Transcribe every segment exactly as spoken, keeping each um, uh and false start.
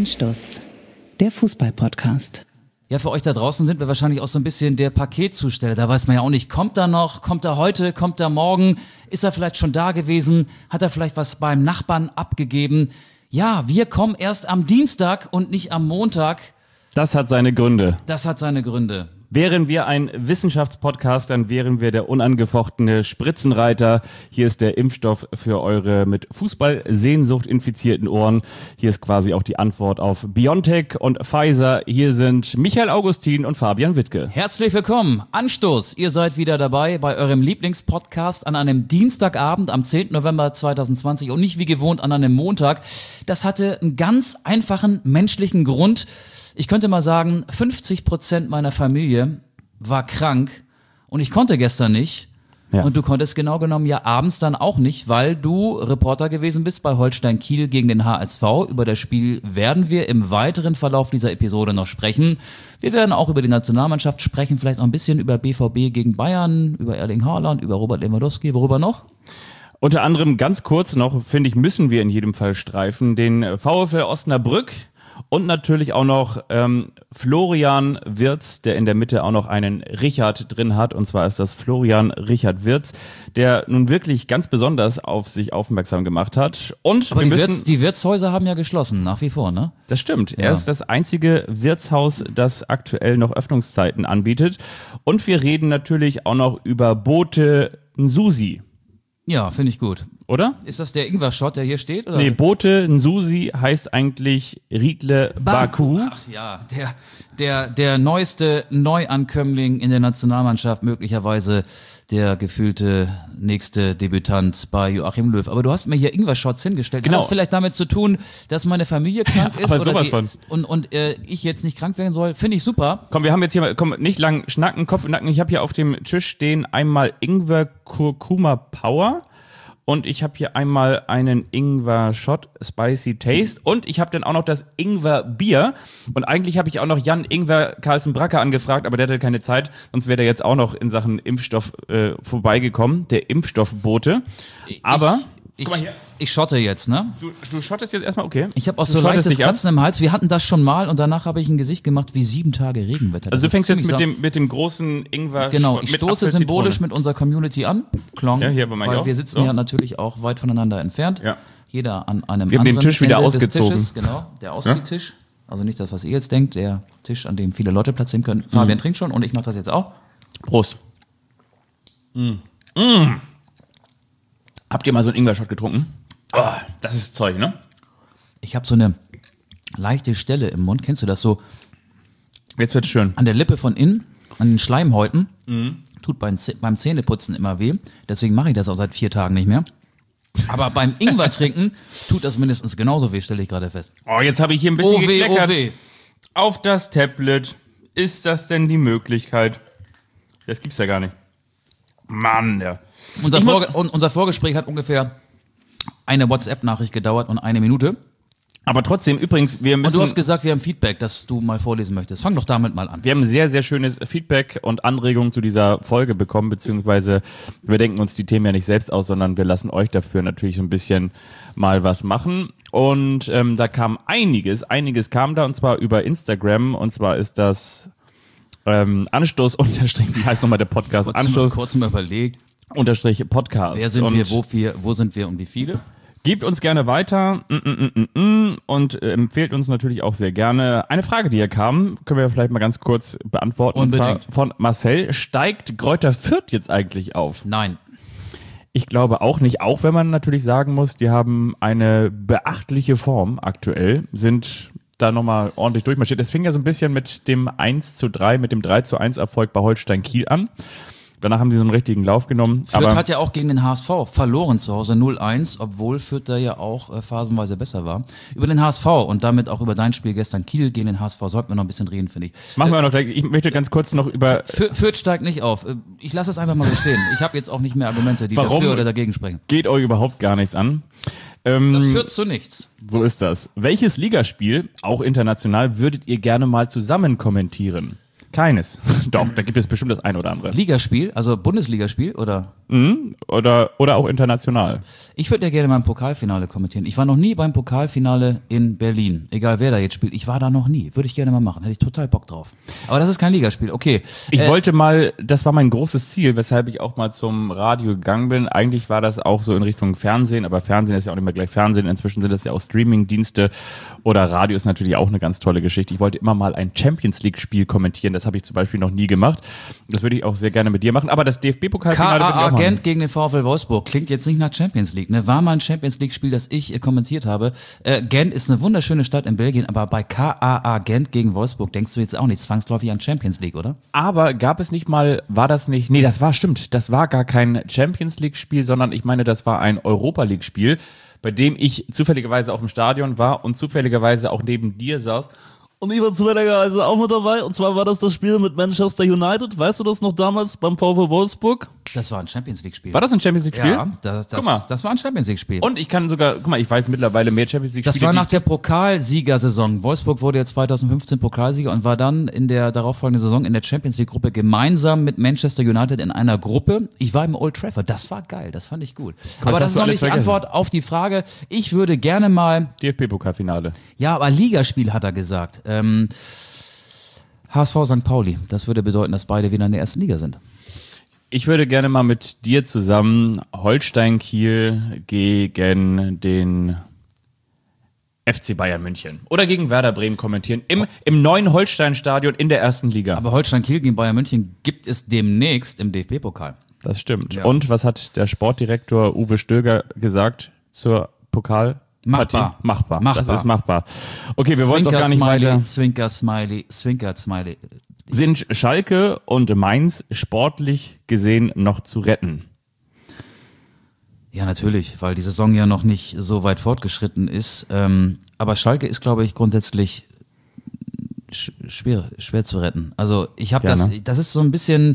Anstoß, der Fußball-Podcast. Ja, für euch da draußen sind wir wahrscheinlich auch so ein bisschen der Paketzusteller. Da weiß man ja auch nicht, kommt er noch, kommt er heute, kommt er morgen, ist er vielleicht schon da gewesen, hat er vielleicht was beim Nachbarn abgegeben. Ja, wir kommen erst am Dienstag und nicht am Montag. Das hat seine Gründe. Das hat seine Gründe. Wären wir ein Wissenschaftspodcast, dann wären wir der unangefochtene Spritzenreiter. Hier ist der Impfstoff für eure mit Fußballsehnsucht infizierten Ohren. Hier ist quasi auch die Antwort auf BioNTech und Pfizer. Hier sind Michael Augustin und Fabian Wittke. Herzlich willkommen. Anstoß. Ihr seid wieder dabei bei eurem Lieblingspodcast an einem Dienstagabend am zehnten November zweitausendzwanzig und nicht wie gewohnt an einem Montag. Das hatte einen ganz einfachen menschlichen Grund. Ich könnte mal sagen, fünfzig Prozent meiner Familie war krank und ich konnte gestern nicht. Ja. Und du konntest genau genommen ja abends dann auch nicht, weil du Reporter gewesen bist bei Holstein Kiel gegen den H S V. Über das Spiel werden wir im weiteren Verlauf dieser Episode noch sprechen. Wir werden auch über die Nationalmannschaft sprechen, vielleicht noch ein bisschen über B V B gegen Bayern, über Erling Haaland, über Robert Lewandowski. Worüber noch? Unter anderem ganz kurz noch, finde ich, müssen wir in jedem Fall streifen, den VfL Osnabrück. Und natürlich auch noch ähm, Florian Wirtz, der in der Mitte auch noch einen Richard drin hat. Und zwar ist das Florian Richard Wirtz, der nun wirklich ganz besonders auf sich aufmerksam gemacht hat. Und Aber wir die, müssen, Wirts, die Wirtshäuser haben ja geschlossen, nach wie vor, ne? Das stimmt. Ja. Er ist das einzige Wirtshaus, das aktuell noch Öffnungszeiten anbietet. Und wir reden natürlich auch noch über Bote Nsusi. Ja, finde ich gut. Oder? Ist das der Ingwer-Shot, der hier steht? Oder? Nee, Bote Nsusi heißt eigentlich Riedle Baku. Ach ja, der, der, der neueste Neuankömmling in der Nationalmannschaft, möglicherweise der gefühlte nächste Debütant bei Joachim Löw. Aber du hast mir hier Ingwer-Shots hingestellt. Genau. Hat das vielleicht damit zu tun, dass meine Familie krank ist? Aber oder sowas die, von. Und, und äh, ich jetzt nicht krank werden soll? Finde ich super. Komm, wir haben jetzt hier mal, komm, nicht lang schnacken, Kopf und Nacken. Ich habe hier auf dem Tisch stehen einmal Ingwer Kurkuma Power. Und ich habe hier einmal einen Ingwer-Shot, Spicy Taste. Und ich habe dann auch noch das Ingwer-Bier. Und eigentlich habe ich auch noch Jan Ingwer Carlsen-Bracke angefragt, aber der hatte keine Zeit. Sonst wäre der jetzt auch noch in Sachen Impfstoff äh, vorbeigekommen, der Impfstoffbote. Aber... Ich, Guck mal hier. ich schotte jetzt, ne? Du, du schottest jetzt erstmal, okay. Ich habe auch Du so schottest leichtes dich ab. Kratzen im Hals. Wir hatten das schon mal und danach habe ich ein Gesicht gemacht wie sieben Tage Regenwetter. Das Also du ist fängst jetzt ziemlich mit sa- dem, mit dem großen Ingwer. Genau, ich mit stoße Apfel, symbolisch Zitrone. mit unserer Community an. Klong, Ja, hier, aber mein weil auch. wir sitzen So. ja natürlich auch weit voneinander entfernt. Ja. Jeder an einem Wir haben den anderen Tisch wieder Ende des ausgezogen. Tisches, genau, der Ausziehtisch. Also nicht das, was ihr jetzt denkt, der Tisch, an dem viele Leute Platz nehmen können. Fabian trinkt schon und ich mache das jetzt auch. Prost. Mm. Mm. Habt ihr mal so einen Ingwer-Shot getrunken? Oh, das ist Zeug, ne? Ich habe so eine leichte Stelle im Mund. Kennst du das so? Jetzt wird's schön. An der Lippe von innen, an den Schleimhäuten. Tut beim, Zäh- beim Zähneputzen immer weh. Deswegen mache ich das auch seit vier Tagen nicht mehr. Aber beim Ingwer trinken tut das mindestens genauso weh, stelle ich gerade fest. Oh, jetzt habe ich hier ein bisschen Oh weh, gekleckert. oh weh. Auf das Tablet. Ist das denn die Möglichkeit? Das gibt's ja gar nicht. Mann, ja. Unser, Ich muss- Vorge un- unser Vorgespräch hat ungefähr eine WhatsApp-Nachricht gedauert und eine Minute. Aber trotzdem, übrigens, wir Und müssen... du hast gesagt, wir haben Feedback, das du mal vorlesen möchtest. Fang doch damit mal an. Wir haben sehr, sehr schönes Feedback und Anregungen zu dieser Folge bekommen, beziehungsweise wir denken uns die Themen ja nicht selbst aus, sondern wir lassen euch dafür natürlich so ein bisschen mal was machen. Und ähm, da kam einiges, einiges kam da und zwar über Instagram und zwar ist das ähm, Anstoß unterstrich, wie heißt nochmal der Podcast? Kurz mal, Anstoß kurz mal überlegt, unterstrich Podcast. wer sind und wir, wo, wir, wo sind wir und wie viele? Gebt uns gerne weiter mm, mm, mm, mm, und äh, empfehlt uns natürlich auch sehr gerne. Eine Frage, die hier kam, können wir vielleicht mal ganz kurz beantworten. Unbedingt. Und zwar von Marcel. Steigt Greuther Fürth jetzt eigentlich auf? Nein. Ich glaube auch nicht, auch wenn man natürlich sagen muss, die haben eine beachtliche Form aktuell, sind da nochmal ordentlich durchmarschiert. Das fing ja so ein bisschen mit dem eins zu drei, mit dem drei zu eins Erfolg bei Holstein Kiel an. Danach haben sie so einen richtigen Lauf genommen. Fürth aber hat ja auch gegen den H S V verloren zu Hause null eins, obwohl Fürth da ja auch äh, phasenweise besser war. Über den H S V und damit auch über dein Spiel gestern Kiel gegen den H S V sollten wir noch ein bisschen reden, finde ich. machen wir noch gleich. Ich möchte ganz kurz noch über... Für- Fürth steigt nicht auf. Äh, Ich lasse es einfach mal so stehen. Ich habe jetzt auch nicht mehr Argumente, die Warum? dafür oder dagegen sprechen. Geht euch überhaupt gar nichts an. Ähm, Das führt zu nichts. So ist das. Welches Ligaspiel, auch international, würdet ihr gerne mal zusammen kommentieren? Keines. Doch, da gibt es bestimmt das ein oder andere. Ligaspiel, also Bundesligaspiel oder? Mhm. Oder, oder auch international. Ich würde ja gerne mal ein Pokalfinale kommentieren. Ich war noch nie beim Pokalfinale in Berlin. Egal wer da jetzt spielt, ich war da noch nie. Würde ich gerne mal machen, hätte ich total Bock drauf. Aber das ist kein Ligaspiel, okay. Ich äh, wollte mal, das war mein großes Ziel, weshalb ich auch mal zum Radio gegangen bin. Eigentlich war das auch so in Richtung Fernsehen, aber Fernsehen ist ja auch nicht mehr gleich Fernsehen. Inzwischen sind das ja auch Streaming-Dienste oder Radio ist natürlich auch eine ganz tolle Geschichte. Ich wollte immer mal ein Champions-League-Spiel kommentieren. Das habe ich zum Beispiel noch nie gemacht. Das würde ich auch sehr gerne mit dir machen. Aber das D F B-Pokalfinale würde ich auch K A A machen. Gent gegen den VfL Wolfsburg klingt jetzt nicht nach Champions League. Ne? War mal ein Champions League-Spiel, das ich äh, kommentiert habe. Äh, Gent ist eine wunderschöne Stadt in Belgien, aber bei K A A Gent gegen Wolfsburg denkst du jetzt auch nicht zwangsläufig an Champions League, oder? Aber gab es nicht mal, war das nicht, nee, das war, stimmt, das war gar kein Champions League-Spiel, sondern ich meine, das war ein Europa League-Spiel, bei dem ich zufälligerweise auch im Stadion war und zufälligerweise auch neben dir saß. Und ich war zufälligerweise auch mit dabei. Und zwar war das das Spiel mit Manchester United. Weißt du das noch damals beim VfL Wolfsburg? Das war ein Champions League-Spiel. War das ein Champions League-Spiel? Ja, das, das, Guck mal. das war ein Champions League-Spiel. Und ich kann sogar, guck mal, ich weiß mittlerweile mehr Champions League-Spiele. Das war nach die- der Pokalsiegersaison. Wolfsburg wurde ja zwanzig fünfzehn Pokalsieger und war dann in der darauffolgenden Saison in der Champions League-Gruppe gemeinsam mit Manchester United in einer Gruppe. Ich war im Old Trafford. Das war geil. Das fand ich gut. Aber hast das ist du noch alles nicht die vergessen. Antwort auf die Frage. Ich würde gerne mal, D F B-Pokalfinale. ja, aber Ligaspiel hat er gesagt. Ähm, H S V Sankt Pauli. Das würde bedeuten, dass beide wieder in der ersten Liga sind. Ich würde gerne mal mit dir zusammen Holstein Kiel gegen den F C Bayern München oder gegen Werder Bremen kommentieren. Im, im neuen Holstein-Stadion in der ersten Liga. Aber Holstein Kiel gegen Bayern München gibt es demnächst im D F B-Pokal. Das stimmt. Ja. Und was hat der Sportdirektor Uwe Stöger gesagt zur Pokalpartie? Machbar. Machbar. Machbar. Das ist machbar. Okay, wir wollen es auch gar nicht weiter. Zwinker, Smiley, Zwinker, Smiley. Sind Schalke und Mainz sportlich gesehen noch zu retten? Ja, natürlich, weil die Saison ja noch nicht so weit fortgeschritten ist. Ähm, aber Schalke ist, glaube ich, grundsätzlich sch schwer, schwer zu retten. Also ich habe Ja, das, ne? das ist so ein bisschen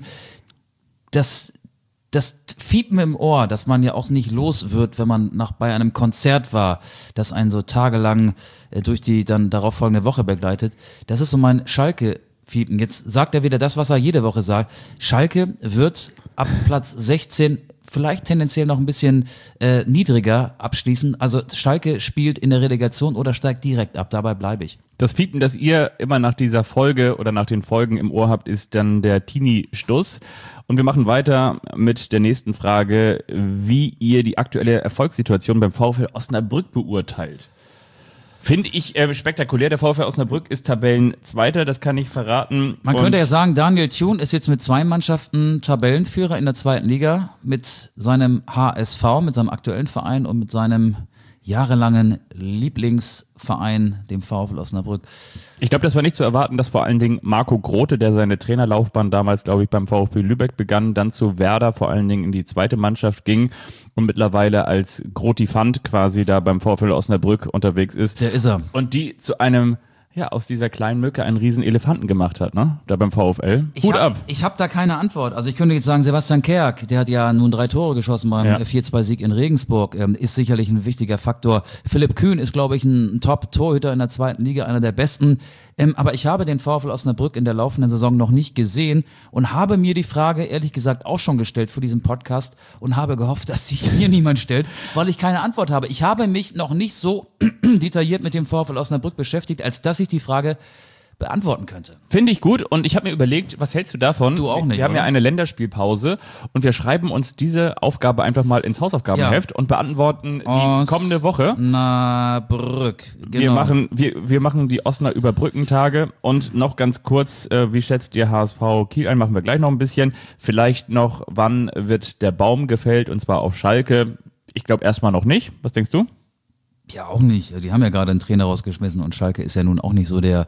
das, das Fiepen im Ohr, dass man ja auch nicht los wird, wenn man nach bei einem Konzert war, das einen so tagelang äh, durch die dann darauf folgende Woche begleitet. Das ist so mein Schalke Fiepen. Jetzt sagt er wieder das, was er jede Woche sagt. Schalke wird ab Platz sechzehn vielleicht tendenziell noch ein bisschen äh, niedriger abschließen. Also Schalke spielt in der Relegation oder steigt direkt ab. Dabei bleibe ich. Das Fiepen, das ihr immer nach dieser Folge oder nach den Folgen im Ohr habt, ist dann der Teenie-Stuss. Und wir machen weiter mit der nächsten Frage, wie ihr die aktuelle Erfolgssituation beim VfL Osnabrück beurteilt. Finde ich äh, spektakulär. Der VfL Osnabrück ist Tabellenzweiter, das kann ich verraten. Man Und könnte ja sagen, Daniel Thune ist jetzt mit zwei Mannschaften Tabellenführer in der zweiten Liga, mit seinem H S V, mit seinem aktuellen Verein und mit seinem jahrelangen Lieblingsverein, dem VfL Osnabrück. ich glaube, das war nicht zu erwarten, dass vor allen Dingen Marco Grote, der seine Trainerlaufbahn damals, glaube ich, beim VfB Lübeck begann, dann zu Werder vor allen Dingen in die zweite Mannschaft ging und mittlerweile als Grotifant quasi da beim VfL Osnabrück unterwegs ist. Der ist er. Und die zu einem, ja, aus dieser kleinen Mücke einen riesen Elefanten gemacht hat, ne? Da beim VfL. Ich Hut hab, ab. Ich habe da keine Antwort. Also ich könnte jetzt sagen, Sebastian Kerk, der hat ja nun drei Tore geschossen beim Ja. vier zwei Sieg in Regensburg, ähm, ist sicherlich ein wichtiger Faktor. Philipp Kühn ist, glaube ich, ein Top-Torhüter in der zweiten Liga, einer der besten. Ähm, aber ich habe den VfL Osnabrück in der laufenden Saison noch nicht gesehen und habe mir die Frage, ehrlich gesagt, auch schon gestellt für diesen Podcast und habe gehofft, dass sich mir niemand stellt, weil ich keine Antwort habe. Ich habe mich noch nicht so detailliert mit dem VfL Osnabrück beschäftigt, als dass ich die Frage beantworten könnte. Finde ich gut und ich habe mir überlegt, was hältst du davon? Du auch nicht, Wir haben oder? ja eine Länderspielpause und wir schreiben uns diese Aufgabe einfach mal ins Hausaufgabenheft und beantworten die kommende Woche. Osnabrück. Genau. Wir machen, wir, wir machen die Osnabrück Überbrückentage und noch ganz kurz, äh, wie schätzt ihr H S V Kiel ein? Machen wir gleich noch ein bisschen. Vielleicht noch, wann wird der Baum gefällt und zwar auf Schalke? Ich glaube erstmal noch nicht. Was denkst du? Ja, auch nicht. Die haben ja gerade einen Trainer rausgeschmissen und Schalke ist ja nun auch nicht so der,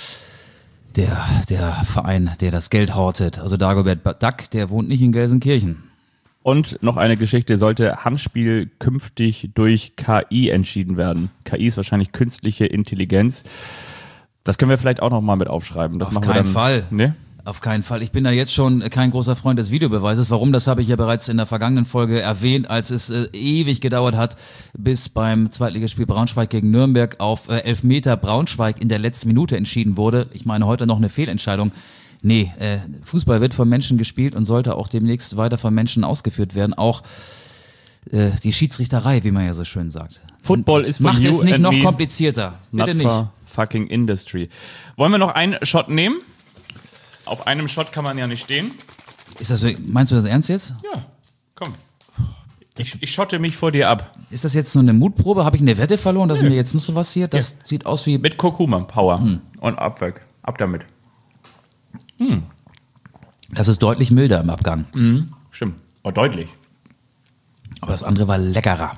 der, der Verein, der das Geld hortet. Also Dagobert Duck, der wohnt nicht in Gelsenkirchen. Und noch eine Geschichte, sollte Handspiel künftig durch K I entschieden werden. K I ist wahrscheinlich künstliche Intelligenz. Das können wir vielleicht auch noch mal mit aufschreiben. Das Auf machen keinen wir dann, Fall. Ne? Auf keinen Fall. Ich bin da jetzt schon kein großer Freund des Videobeweises. Warum? Das habe ich ja bereits in der vergangenen Folge erwähnt, als es äh, ewig gedauert hat, bis beim Zweitligaspiel Braunschweig gegen Nürnberg auf äh, Elfmeter Braunschweig in der letzten Minute entschieden wurde. Ich meine, heute noch eine Fehlentscheidung. Nee, äh, Fußball wird von Menschen gespielt und sollte auch demnächst weiter von Menschen ausgeführt werden. Auch äh, die Schiedsrichterei, wie man ja so schön sagt. Football ist for Macht you es nicht and noch me, komplizierter. not Bitte nicht. for fucking industry. Wollen wir noch einen Shot nehmen? Auf einem Shot kann man ja nicht stehen. Ist das, so- meinst du das ernst jetzt? Ja, komm. Ich, ich schotte mich vor dir ab. Ist das jetzt so eine Mutprobe? Habe ich eine Wette verloren, dass mir jetzt noch sowas hier? Das sieht aus wie. Mit Kurkuma Power. Und ab weg. Ab damit. Das ist deutlich milder im Abgang. Stimmt. Oh, deutlich. Aber das andere war leckerer.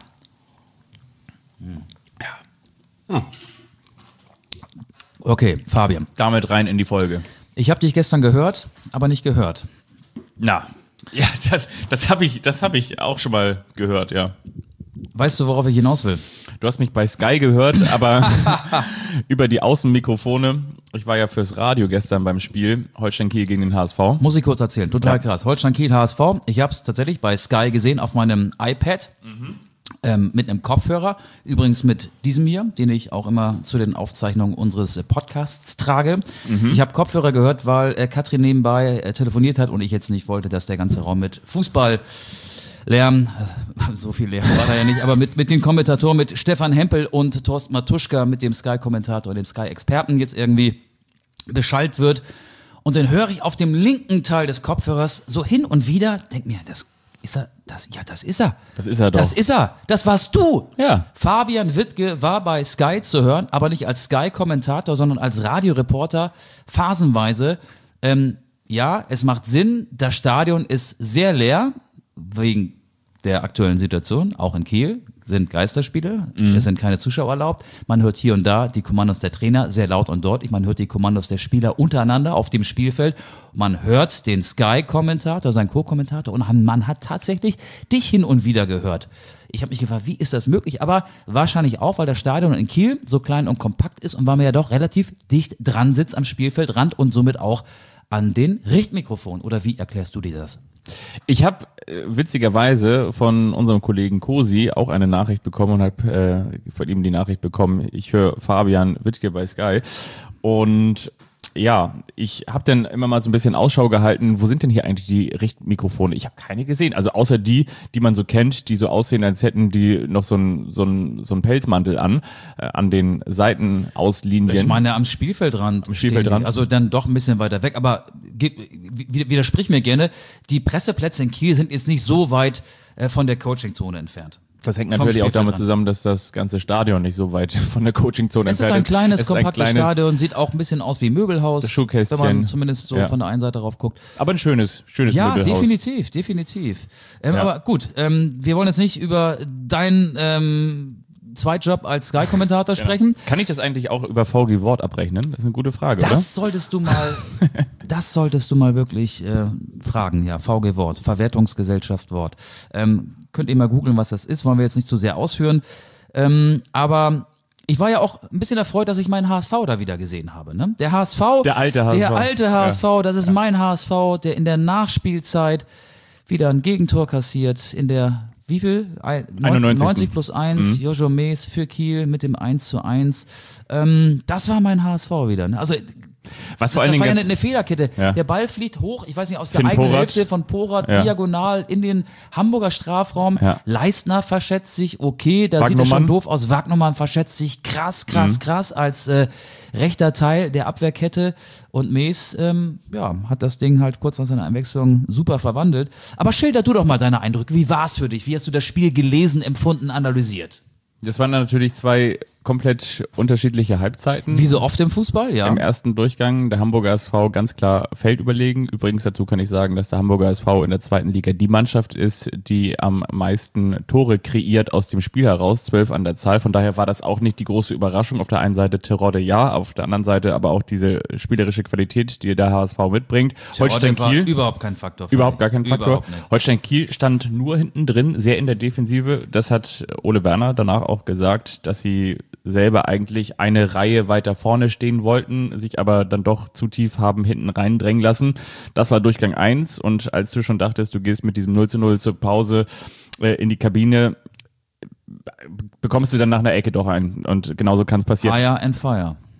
Okay, Fabian. Damit rein in die Folge. Ich habe dich gestern gehört, aber nicht gehört. Na, ja, das, das habe ich, das hab ich auch schon mal gehört, ja. Weißt du, worauf ich hinaus will? Du hast mich bei Sky gehört, aber über die Außenmikrofone. Ich war ja fürs Radio gestern beim Spiel Holstein Kiel gegen den H S V. Muss ich kurz erzählen. Total Ja. krass. Holstein Kiel H S V. Ich habe es tatsächlich bei Sky gesehen auf meinem iPad. Ähm, mit einem Kopfhörer. Übrigens mit diesem hier, den ich auch immer zu den Aufzeichnungen unseres äh, Podcasts trage. Ich habe Kopfhörer gehört, weil äh, Katrin nebenbei äh, telefoniert hat und ich jetzt nicht wollte, dass der ganze Raum mit Fußball Lärm, äh, so viel Lärm war da ja nicht, aber mit, mit den Kommentatoren, mit Stefan Hempel und Thorsten Matuschka, mit dem Sky-Kommentator und dem Sky-Experten jetzt irgendwie beschallt wird. Und dann höre ich auf dem linken Teil des Kopfhörers so hin und wieder, denk mir, das ist er, das, ja, das ist er. Das ist er doch. Das ist er. Das warst du. Ja. Fabian Wittke war bei Sky zu hören, aber nicht als Sky-Kommentator, sondern als Radioreporter, phasenweise. Ähm, ja, es macht Sinn, das Stadion ist sehr leer, wegen der aktuellen Situation, auch in Kiel sind Geisterspiele, es sind keine Zuschauer erlaubt. Man hört hier und da die Kommandos der Trainer sehr laut und deutlich, man hört die Kommandos der Spieler untereinander auf dem Spielfeld, man hört den Sky-Kommentator, seinen Co-Kommentator und man hat tatsächlich dich hin und wieder gehört. Ich habe mich gefragt, wie ist das möglich? Aber wahrscheinlich auch, weil das Stadion in Kiel so klein und kompakt ist und weil man ja doch relativ dicht dran sitzt am Spielfeldrand und somit auch an den Richtmikrofon. Oder wie erklärst du dir das? Ich habe äh, witzigerweise von unserem Kollegen Kosi auch eine Nachricht bekommen und habe äh, von ihm die Nachricht bekommen, ich höre Fabian Wittke bei Sky und ja, ich habe dann immer mal so ein bisschen Ausschau gehalten, wo sind denn hier eigentlich die Richtmikrofone? Ich habe keine gesehen, also außer die, die man so kennt, die so aussehen, als hätten die noch so einen so ein, so ein Pelzmantel an, äh, an den Seitenauslinien. Ich meine, am Spielfeldrand. Am Spielfeldrand. stehen die, Also dann doch ein bisschen weiter weg. Aber ge- wi- widersprich mir gerne, die Presseplätze in Kiel sind jetzt nicht so weit äh, von der Coachingzone entfernt. Das hängt Vom natürlich auch damit Spielfeldrand. zusammen, dass das ganze Stadion nicht so weit von der Coachingzone Es ist entfernt ein kleines, Es ist ein kompaktes kleines, Stadion, sieht auch ein bisschen aus wie Möbelhaus, Das Schuhkästchen. wenn man zumindest so Ja. von der einen Seite drauf guckt. Aber ein schönes, schönes Ja, Möbelhaus. definitiv, definitiv. Ähm, Ja. Aber gut, ähm, wir wollen jetzt nicht über deinen ähm, Zweitjob als Sky-Kommentator sprechen. Kann ich das eigentlich auch über V G Wort abrechnen? Das ist eine gute Frage, Das solltest du mal, das solltest du mal wirklich äh, fragen, ja, V G Wort, Verwertungsgesellschaft Wort. Ähm, könnt ihr mal googeln, was das ist, wollen wir jetzt nicht zu sehr ausführen. Ähm, aber ich war ja auch ein bisschen erfreut, dass ich meinen H S V da wieder gesehen habe. Ne? Der H S V, Der alte H S V. der alte H S V, das ist mein H S V, der in der Nachspielzeit wieder ein Gegentor kassiert, in der wie viel? Ein- einundneunzigsten. neunzig plus eins, Jojo Mees für Kiel mit dem eins zu eins. Ähm, das war mein H S V wieder. Ne? Also Was vor das allen Dingen war ja eine, jetzt- eine Fehlerkette. Ja. Der Ball fliegt hoch, ich weiß nicht, aus der Finn eigenen Porat. Hälfte von Porat, Ja. diagonal in den Hamburger Strafraum. Ja. Leistner verschätzt sich, okay, da sieht er Wagnumann. schon doof aus. Wagnumann verschätzt sich krass, krass, Mhm. krass als äh, rechter Teil der Abwehrkette. Und Mees ähm, ja, hat das Ding halt kurz nach seiner Einwechslung super verwandelt. Aber schilder du doch mal deine Eindrücke. Wie war es für dich? Wie hast du das Spiel gelesen, empfunden, analysiert? Das waren dann natürlich zwei komplett unterschiedliche Halbzeiten. Wie so oft im Fußball, ja. Im ersten Durchgang der Hamburger S V ganz klar feldüberlegen. Übrigens dazu kann ich sagen, dass der Hamburger S V in der zweiten Liga die Mannschaft ist, die am meisten Tore kreiert aus dem Spiel heraus, zwölf an der Zahl. Von daher war das auch nicht die große Überraschung. Auf der einen Seite Terodde ja, auf der anderen Seite aber auch diese spielerische Qualität, die der H S V mitbringt. Holstein war Kiel überhaupt kein Faktor. für Überhaupt mich. gar kein Faktor. Überhaupt nicht. Holstein Kiel stand nur hinten drin, sehr in der Defensive. Das hat Ole Werner danach auch gesagt, dass sie selber eigentlich eine Reihe weiter vorne stehen wollten, sich aber dann doch zu tief haben hinten reindrängen lassen. Das war Durchgang eins und als du schon dachtest, du gehst mit diesem null zu null zur Pause äh, in die Kabine, bekommst du dann nach einer Ecke doch ein und genauso kann es passieren. Fire and Fire.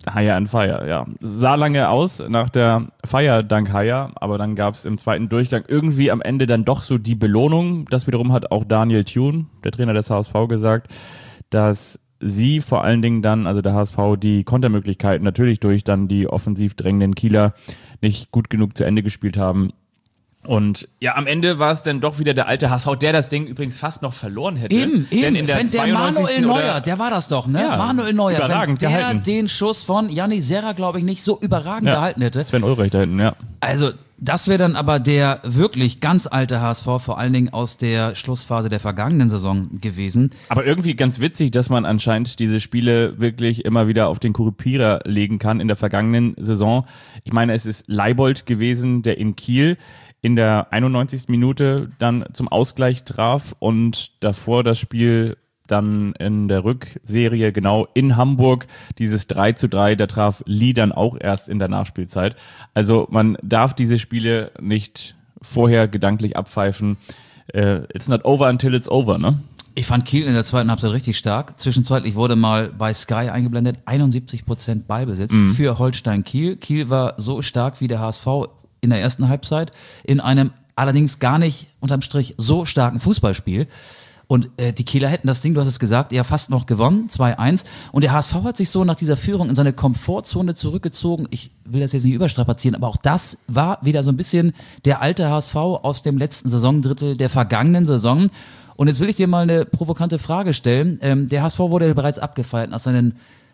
Haier and Fire, ja. Sah lange aus nach der Feier dank Haier, aber dann gab es im zweiten Durchgang irgendwie am Ende dann doch so die Belohnung. Das wiederum hat auch Daniel Thune, der Trainer des H S V, gesagt, dass sie vor allen Dingen dann, also der H S V, die Kontermöglichkeiten natürlich durch dann die offensiv drängenden Kieler nicht gut genug zu Ende gespielt haben. Und ja, am Ende war es dann doch wieder der alte H S V, der das Ding übrigens fast noch verloren hätte. Eben, eben. Denn in der Wenn der Manuel Neuer, der war das doch, ne? Ja, Manuel Neuer, überragend wenn der gehalten. den Schuss von Janni Serra, glaube ich, nicht so überragend ja, gehalten hätte. Sven Ulreich da hinten, ja. Also, das wäre dann aber der wirklich ganz alte H S V, vor allen Dingen aus der Schlussphase der vergangenen Saison gewesen. Aber irgendwie ganz witzig, dass man anscheinend diese Spiele wirklich immer wieder auf den Korrupierer legen kann in der vergangenen Saison. Ich meine, es ist Leibold gewesen, der in Kiel in der einundneunzigsten Minute dann zum Ausgleich traf und davor das Spiel dann in der Rückserie genau in Hamburg, dieses drei zu drei, da traf Lee dann auch erst in der Nachspielzeit. Also man darf diese Spiele nicht vorher gedanklich abpfeifen. Uh, it's not over until it's over, ne? Ich fand Kiel in der zweiten Halbzeit richtig stark. Zwischenzeitlich wurde mal bei Sky eingeblendet, einundsiebzig Prozent Ballbesitz mhm. für Holstein Kiel. Kiel war so stark wie der H S V in der ersten Halbzeit, in einem allerdings gar nicht unterm Strich so starken Fußballspiel. Und äh, die Kieler hätten das Ding, du hast es gesagt, ja fast noch gewonnen, zwei eins. Und der H S V hat sich so nach dieser Führung in seine Komfortzone zurückgezogen. Ich will das jetzt nicht überstrapazieren, aber auch das war wieder so ein bisschen der alte H S V aus dem letzten Saisondrittel der vergangenen Saison. Und jetzt will ich dir mal eine provokante Frage stellen. Ähm, der H S V wurde ja bereits abgefeiert nach seinen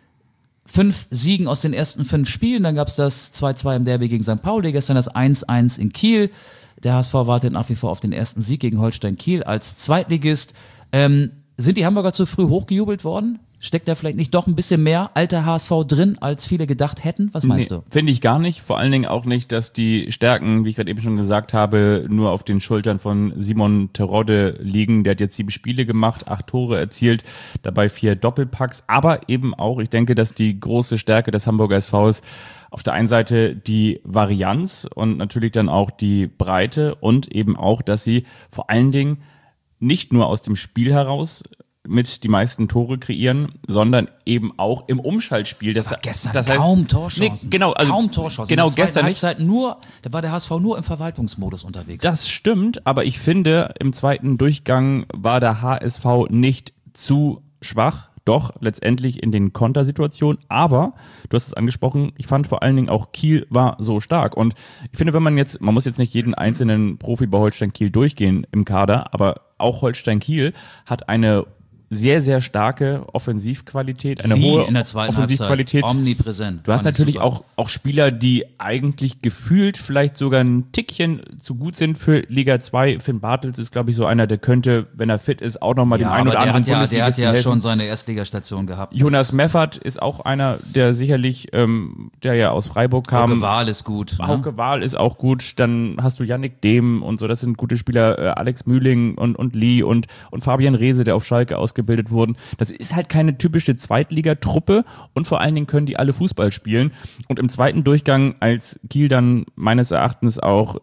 fünf Siegen aus den ersten fünf Spielen. Dann gab es das zwei zwei im Derby gegen Sankt Pauli, gestern das eins eins in Kiel. Der H S V wartet nach wie vor auf den ersten Sieg gegen Holstein Kiel als Zweitligist. Ähm, sind die Hamburger zu früh hochgejubelt worden? Steckt da vielleicht nicht doch ein bisschen mehr alter H S V drin, als viele gedacht hätten? Was meinst nee, du? Finde ich gar nicht. Vor allen Dingen auch nicht, dass die Stärken, wie ich gerade eben schon gesagt habe, nur auf den Schultern von Simon Terodde liegen. Der hat jetzt sieben Spiele gemacht, acht Tore erzielt, dabei vier Doppelpacks. Aber eben auch, ich denke, dass die große Stärke des Hamburger S Vs auf der einen Seite die Varianz und natürlich dann auch die Breite und eben auch, dass sie vor allen Dingen nicht nur aus dem Spiel heraus mit die meisten Tore kreieren, sondern eben auch im Umschaltspiel. Das, Aber gestern das heißt, kaum Torchancen. Nee, genau, also kaum Torchancen. Genau, in der gestern nicht. Halbzeit nur, da war der H S V nur im Verwaltungsmodus unterwegs. Das stimmt, aber ich finde, im zweiten Durchgang war der H S V nicht zu schwach. Doch, letztendlich in den Kontersituationen. Aber, du hast es angesprochen, ich fand vor allen Dingen auch Kiel war so stark. Und ich finde, wenn man jetzt, man muss jetzt nicht jeden einzelnen Profi bei Holstein Kiel durchgehen im Kader, aber auch Holstein Kiel hat eine sehr, sehr starke Offensivqualität, eine Lee hohe in der zweiten Offensivqualität. Halbzeit, omnipräsent. Du hast Fand ich natürlich super. auch, auch Spieler, die eigentlich gefühlt vielleicht sogar ein Tickchen zu gut sind für Liga zwei. Finn Bartels ist, glaube ich, so einer, der könnte, wenn er fit ist, auch nochmal Ja, dem einen aber oder der anderen hat ja, der hat Bundesligisten ja helfen. schon seine Erstligastation gehabt. Jonas Meffert ist auch einer, der sicherlich, ähm, der ja aus Freiburg kam. Hauke Wahl ist gut. Ne? Hauke Wahl ist auch gut. Dann hast du Yannick Dehm und so, das sind gute Spieler. Äh, Alex Mühling und, und Lee und, und Fabian Reese, der auf Schalke ausgebildet wurden. Das ist halt keine typische Zweitligatruppe und vor allen Dingen können die alle Fußball spielen. Und im zweiten Durchgang, als Kiel dann meines Erachtens auch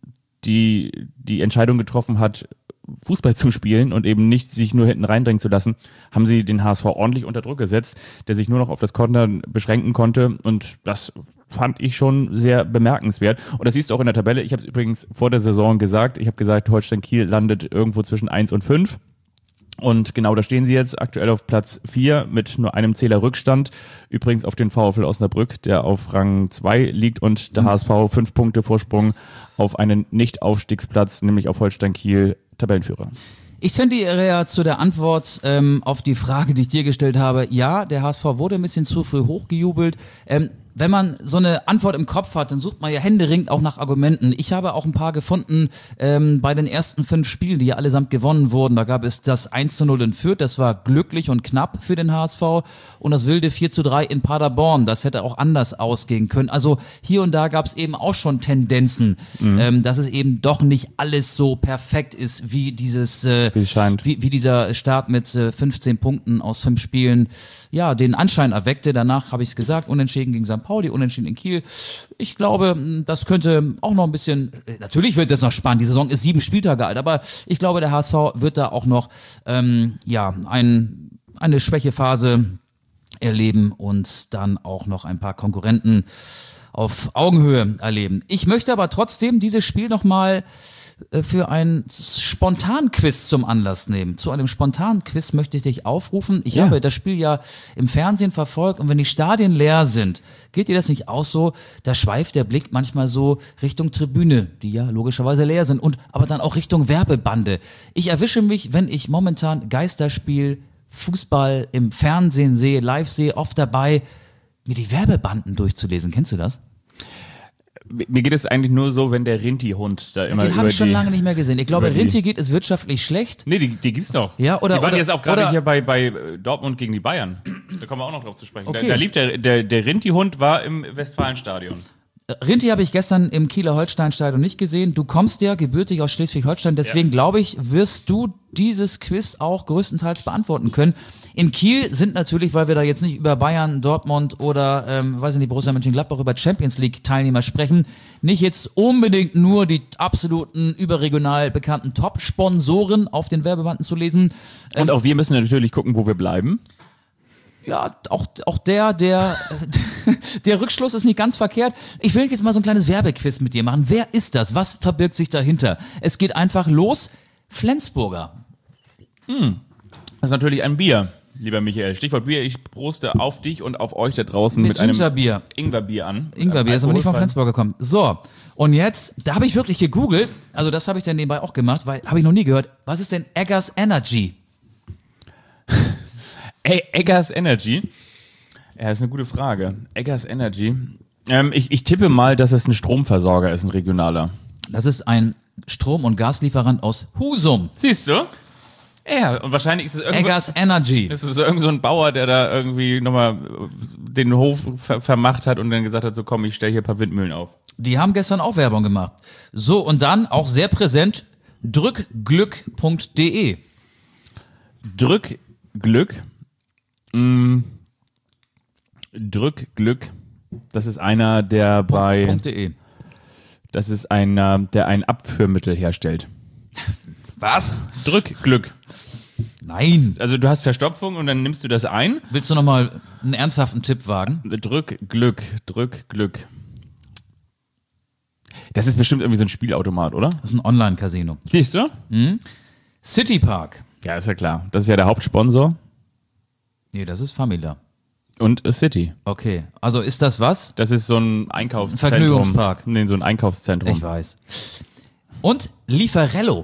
die, die Entscheidung getroffen hat, Fußball zu spielen und eben nicht sich nur hinten reindrängen zu lassen, haben sie den H S V ordentlich unter Druck gesetzt, der sich nur noch auf das Kontern beschränken konnte und das fand ich schon sehr bemerkenswert. Und das siehst du auch in der Tabelle. Ich habe es übrigens vor der Saison gesagt. Ich habe gesagt, Holstein Kiel landet irgendwo zwischen eins und fünf. Und genau, da stehen sie jetzt aktuell auf Platz vier mit nur einem Zähler Rückstand. Übrigens auf den VfL Osnabrück, der auf Rang zwei liegt und der H S V fünf Punkte Vorsprung auf einen Nicht-Aufstiegsplatz, nämlich auf Holstein Kiel, Tabellenführer. Ich tendiere zu der Antwort ähm, auf die Frage, die ich dir gestellt habe. Ja, der H S V wurde ein bisschen zu früh hochgejubelt. Ähm, wenn man so eine Antwort im Kopf hat, dann sucht man ja händeringend auch nach Argumenten. Ich habe auch ein paar gefunden ähm, bei den ersten fünf Spielen, die ja allesamt gewonnen wurden. Da gab es das eins zu null in Fürth, das war glücklich und knapp für den H S V und das wilde vier zu drei in Paderborn. Das hätte auch anders ausgehen können. Also hier und da gab es eben auch schon Tendenzen, mhm. ähm, dass es eben doch nicht alles so perfekt ist, wie dieses, äh, wie, es scheint. Wie, wie dieser Start mit äh, fünfzehn Punkten aus fünf Spielen, ja, den Anschein erweckte. Danach habe ich es gesagt, unentschieden gegen Sankt Pauli, unentschieden in Kiel. Ich glaube, das könnte auch noch ein bisschen, natürlich wird das noch spannend, die Saison ist sieben Spieltage alt, aber ich glaube, der H S V wird da auch noch ähm, ja, ein, eine Schwächephase erleben und dann auch noch ein paar Konkurrenten auf Augenhöhe erleben. Ich möchte aber trotzdem dieses Spiel nochmal für ein Spontanquiz zum Anlass nehmen. Zu einem Spontanquiz möchte ich dich aufrufen. Ich Ja. habe das Spiel ja im Fernsehen verfolgt und wenn die Stadien leer sind, geht dir das nicht auch so? Da schweift der Blick manchmal so Richtung Tribüne, die ja logischerweise leer sind, und aber dann auch Richtung Werbebande. Ich erwische mich, wenn ich momentan Geisterspiel, Fußball im Fernsehen sehe, live sehe, oft dabei, mir die Werbebanden durchzulesen. Kennst du das? Mir geht es eigentlich nur so, wenn der Rinti-Hund da immer Den über habe ich schon die... lange nicht mehr gesehen. Ich glaube, über die- Rinti geht es wirtschaftlich schlecht. Nee, die, die gibt's noch. Ja, oder- die waren oder- jetzt auch gerade oder- hier bei, bei Dortmund gegen die Bayern. Da kommen wir auch noch drauf zu sprechen. Okay. Da, da lief der, der, der Rinti-Hund war im Westfalenstadion. Rinti habe ich gestern im Kieler Holstein-Stadion nicht gesehen. Du kommst ja gebürtig aus Schleswig-Holstein, deswegen Ja. glaube ich, wirst du dieses Quiz auch größtenteils beantworten können. In Kiel sind natürlich, weil wir da jetzt nicht über Bayern, Dortmund oder, ähm, weiß ich nicht, Borussia Mönchengladbach, über Champions League-Teilnehmer sprechen, nicht jetzt unbedingt nur die absoluten überregional bekannten Top-Sponsoren auf den Werbebanden zu lesen. Und auch wir müssen natürlich gucken, wo wir bleiben. Ja, auch, auch der, der, der Rückschluss ist nicht ganz verkehrt. Ich will jetzt mal so ein kleines Werbequiz mit dir machen. Wer ist das? Was verbirgt sich dahinter? Es geht einfach los. Flensburger. Das ist natürlich ein Bier, lieber Michael. Stichwort Bier. Ich proste auf dich und auf euch da draußen Mit mit, einem Gingerbier. Ingwerbier an. Ingwerbier ist aber nicht von Alkoholfrei. Flensburg gekommen. So, und jetzt, da habe ich wirklich gegoogelt. Also das habe ich dann nebenbei auch gemacht, weil habe ich noch nie gehört. Was ist denn Eggers Energy? Ey, Eggers Energy. Ja, ist eine gute Frage. Eggers Energy. Ähm, ich, ich tippe mal, dass es ein Stromversorger ist, ein regionaler. Das ist ein Strom- und Gaslieferant aus Husum. Siehst du? Ja, und wahrscheinlich ist es irgendwo... Eggers Energy. Es ist irgend so ein Bauer, der da irgendwie nochmal den Hof ver vermacht hat und dann gesagt hat, so komm, ich stelle hier ein paar Windmühlen auf. Die haben gestern auch Werbung gemacht. So, und dann auch sehr präsent drückglück punkt de. Drückglück. Mm, Drückglück. Das ist einer, der bei... .de. Das ist einer, der ein Abführmittel herstellt. Was? Drückglück. Nein. Also du hast Verstopfung und dann nimmst du das ein. Willst du nochmal einen ernsthaften Tipp wagen? Drückglück, Drückglück. Das ist bestimmt irgendwie so ein Spielautomat, oder? Das ist ein Online-Casino. Siehst du? City Park. Ja, ist ja klar. Das ist ja der Hauptsponsor. Nee, das ist Famila. Und A City. Okay. Also ist das was? Das ist so ein Einkaufszentrum. Vergnügungspark. Nee, so ein Einkaufszentrum. Ich weiß. Und Lieferello.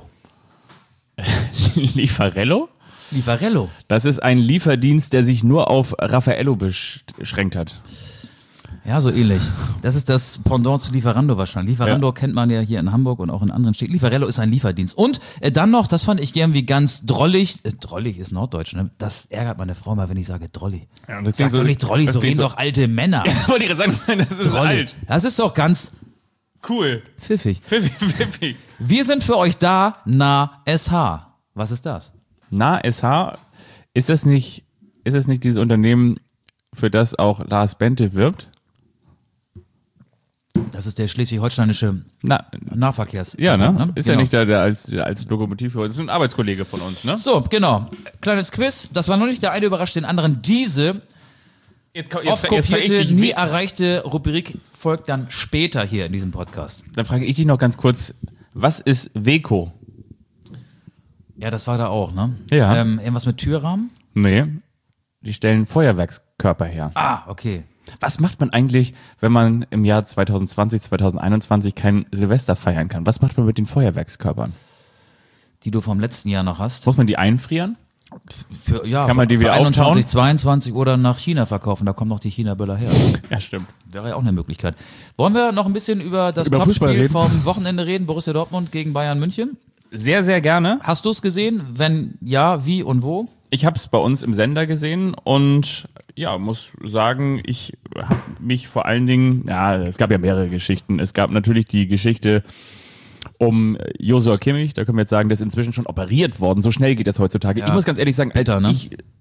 Lieferello? Lieferello. Das ist ein Lieferdienst, der sich nur auf Raffaello beschränkt hat. Ja, so ähnlich. Das ist das Pendant zu Lieferando wahrscheinlich. Lieferando Ja. kennt man ja hier in Hamburg und auch in anderen Städten. Lieferello ist ein Lieferdienst. Und äh, dann noch, das fand ich irgendwie ganz drollig. Äh, drollig ist Norddeutsch, ne? Das ärgert meine Frau mal, wenn ich sage drollig. Ja, und das Sag klingt doch nicht drollig, das so klingt reden doch alte Männer. Wollte ich gerade sagen, das ist Drollig. alt. Das ist doch ganz Cool. pfiffig. Pfiffi, pfiffi. Wir sind für euch da, na S H. Was ist das? Na, S H, ist das nicht, ist das nicht dieses Unternehmen, für das auch Lars Bente wirbt? Das ist der schleswig-holsteinische Na, Nahverkehrs. ja, ne? Ist ja Genau. nicht der, der als, der als Lokomotivführer. Das ist ein Arbeitskollege von uns, ne? So, genau. Kleines Quiz. Das war noch nicht der eine überrascht den anderen. Diese Jetzt, komm- oft jetzt, jetzt frage ich kopierte, dich, nie wie- erreichte Rubrik folgt dann später hier in diesem Podcast. Dann frage ich dich noch ganz kurz, was ist Weco? Ja, das war da auch, ne? Ja. Ähm, irgendwas mit Türrahmen? Nee, die stellen Feuerwerkskörper her. Ah, okay. Was macht man eigentlich, wenn man im Jahr zwanzig zwanzig, zwanzig einundzwanzig kein Silvester feiern kann? Was macht man mit den Feuerwerkskörpern? Die du vom letzten Jahr noch hast. Muss man die einfrieren? Für, ja, Kann man die für wieder einundzwanzig, auftauen? zweiundzwanzig oder nach China verkaufen. Da kommen noch die China-Böller her. Ja, stimmt. Wäre ja auch eine Möglichkeit. Wollen wir noch ein bisschen über das Über Fußball Topspiel reden? vom Wochenende reden? Borussia Dortmund gegen Bayern München? Sehr, sehr gerne. Hast du es gesehen? Wenn ja, wie und wo? Ich habe es bei uns im Sender gesehen und ja, muss sagen, ich habe mich vor allen Dingen, ja, es gab ja mehrere Geschichten. Es gab natürlich die Geschichte um Josua Kimmich, da können wir jetzt sagen, der ist inzwischen schon operiert worden. So schnell geht das heutzutage. Ja, Ich muss ganz ehrlich sagen, bitter, als ne? ich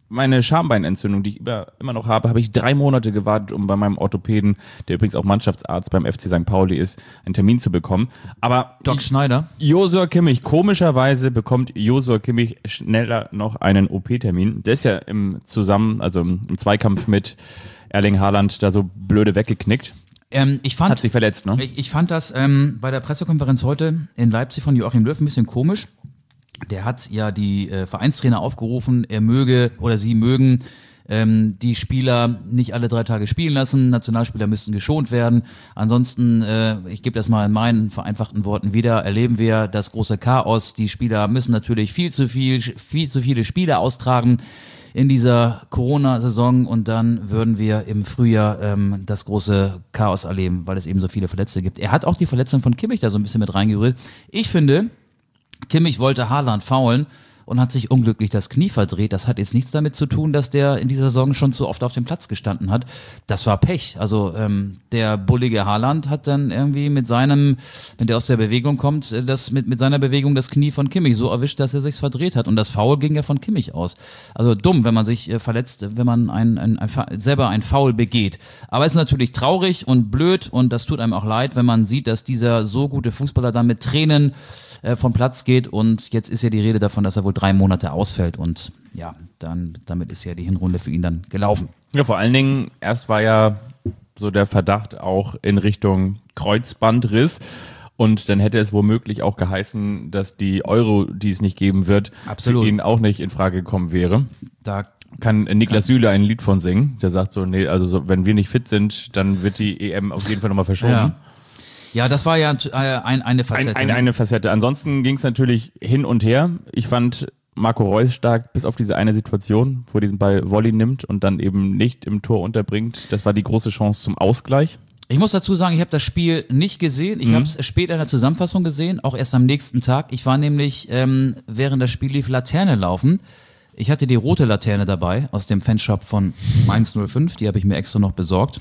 meine Schambeinentzündung, die ich immer, immer noch habe, habe ich drei Monate gewartet, um bei meinem Orthopäden, der übrigens auch Mannschaftsarzt beim F C Sankt Pauli ist, einen Termin zu bekommen. Aber Doc Schneider. Josua Kimmich, komischerweise bekommt Josua Kimmich schneller noch einen O P-Termin. Der ist ja im Zusammen, also im Zweikampf mit Erling Haaland da so blöde weggeknickt. Ähm, ich fand, Hat sich verletzt, ne? Ich, ich fand das ähm, bei der Pressekonferenz heute in Leipzig von Joachim Löw ein bisschen komisch. Der hat ja die äh, Vereinstrainer aufgerufen, er möge oder sie mögen ähm, die Spieler nicht alle drei Tage spielen lassen. Nationalspieler müssten geschont werden. Ansonsten, äh, ich gebe das mal in meinen vereinfachten Worten wieder, erleben wir das große Chaos. Die Spieler müssen natürlich viel zu viel, viel zu viele Spiele austragen in dieser Corona-Saison und dann würden wir im Frühjahr ähm, das große Chaos erleben, weil es eben so viele Verletzte gibt. Er hat auch die Verletzung von Kimmich da so ein bisschen mit reingerührt. Ich finde, Kimmich wollte Haaland faulen und hat sich unglücklich das Knie verdreht. Das hat jetzt nichts damit zu tun, dass der in dieser Saison schon zu oft auf dem Platz gestanden hat. Das war Pech. Also ähm, der bullige Haaland hat dann irgendwie mit seinem, wenn der aus der Bewegung kommt, das mit, mit seiner Bewegung das Knie von Kimmich so erwischt, dass er sich's verdreht hat. Und das Foul ging ja von Kimmich aus. Also dumm, wenn man sich äh, verletzt, wenn man ein, ein, ein, ein, selber ein Foul begeht. Aber es ist natürlich traurig und blöd und das tut einem auch leid, wenn man sieht, dass dieser so gute Fußballer dann mit Tränen vom Platz geht und jetzt ist ja die Rede davon, dass er wohl drei Monate ausfällt und ja, dann damit ist ja die Hinrunde für ihn dann gelaufen. Ja, vor allen Dingen, erst war ja so der Verdacht auch in Richtung Kreuzbandriss und dann hätte es womöglich auch geheißen, dass die Euro, die es nicht geben wird, Absolut. für ihn auch nicht in Frage gekommen wäre. Da Kann Niklas Süle ein Lied von singen, der sagt so, nee, also so, wenn wir nicht fit sind, dann wird die E M auf jeden Fall nochmal verschoben. Ja. Ja, das war ja äh, ein, eine Facette. Ein, eine, eine Facette. Ansonsten ging es natürlich hin und her. Ich fand Marco Reus stark, bis auf diese eine Situation, wo er diesen Ball Volley nimmt und dann eben nicht im Tor unterbringt. Das war die große Chance zum Ausgleich. Ich muss dazu sagen, ich habe das Spiel nicht gesehen. Ich mhm. habe es später in der Zusammenfassung gesehen, auch erst am nächsten Tag. Ich war nämlich, ähm, während das Spiel lief, Laterne laufen. Ich hatte die rote Laterne dabei aus dem Fanshop von Mainz null fünf. Die habe ich mir extra noch besorgt.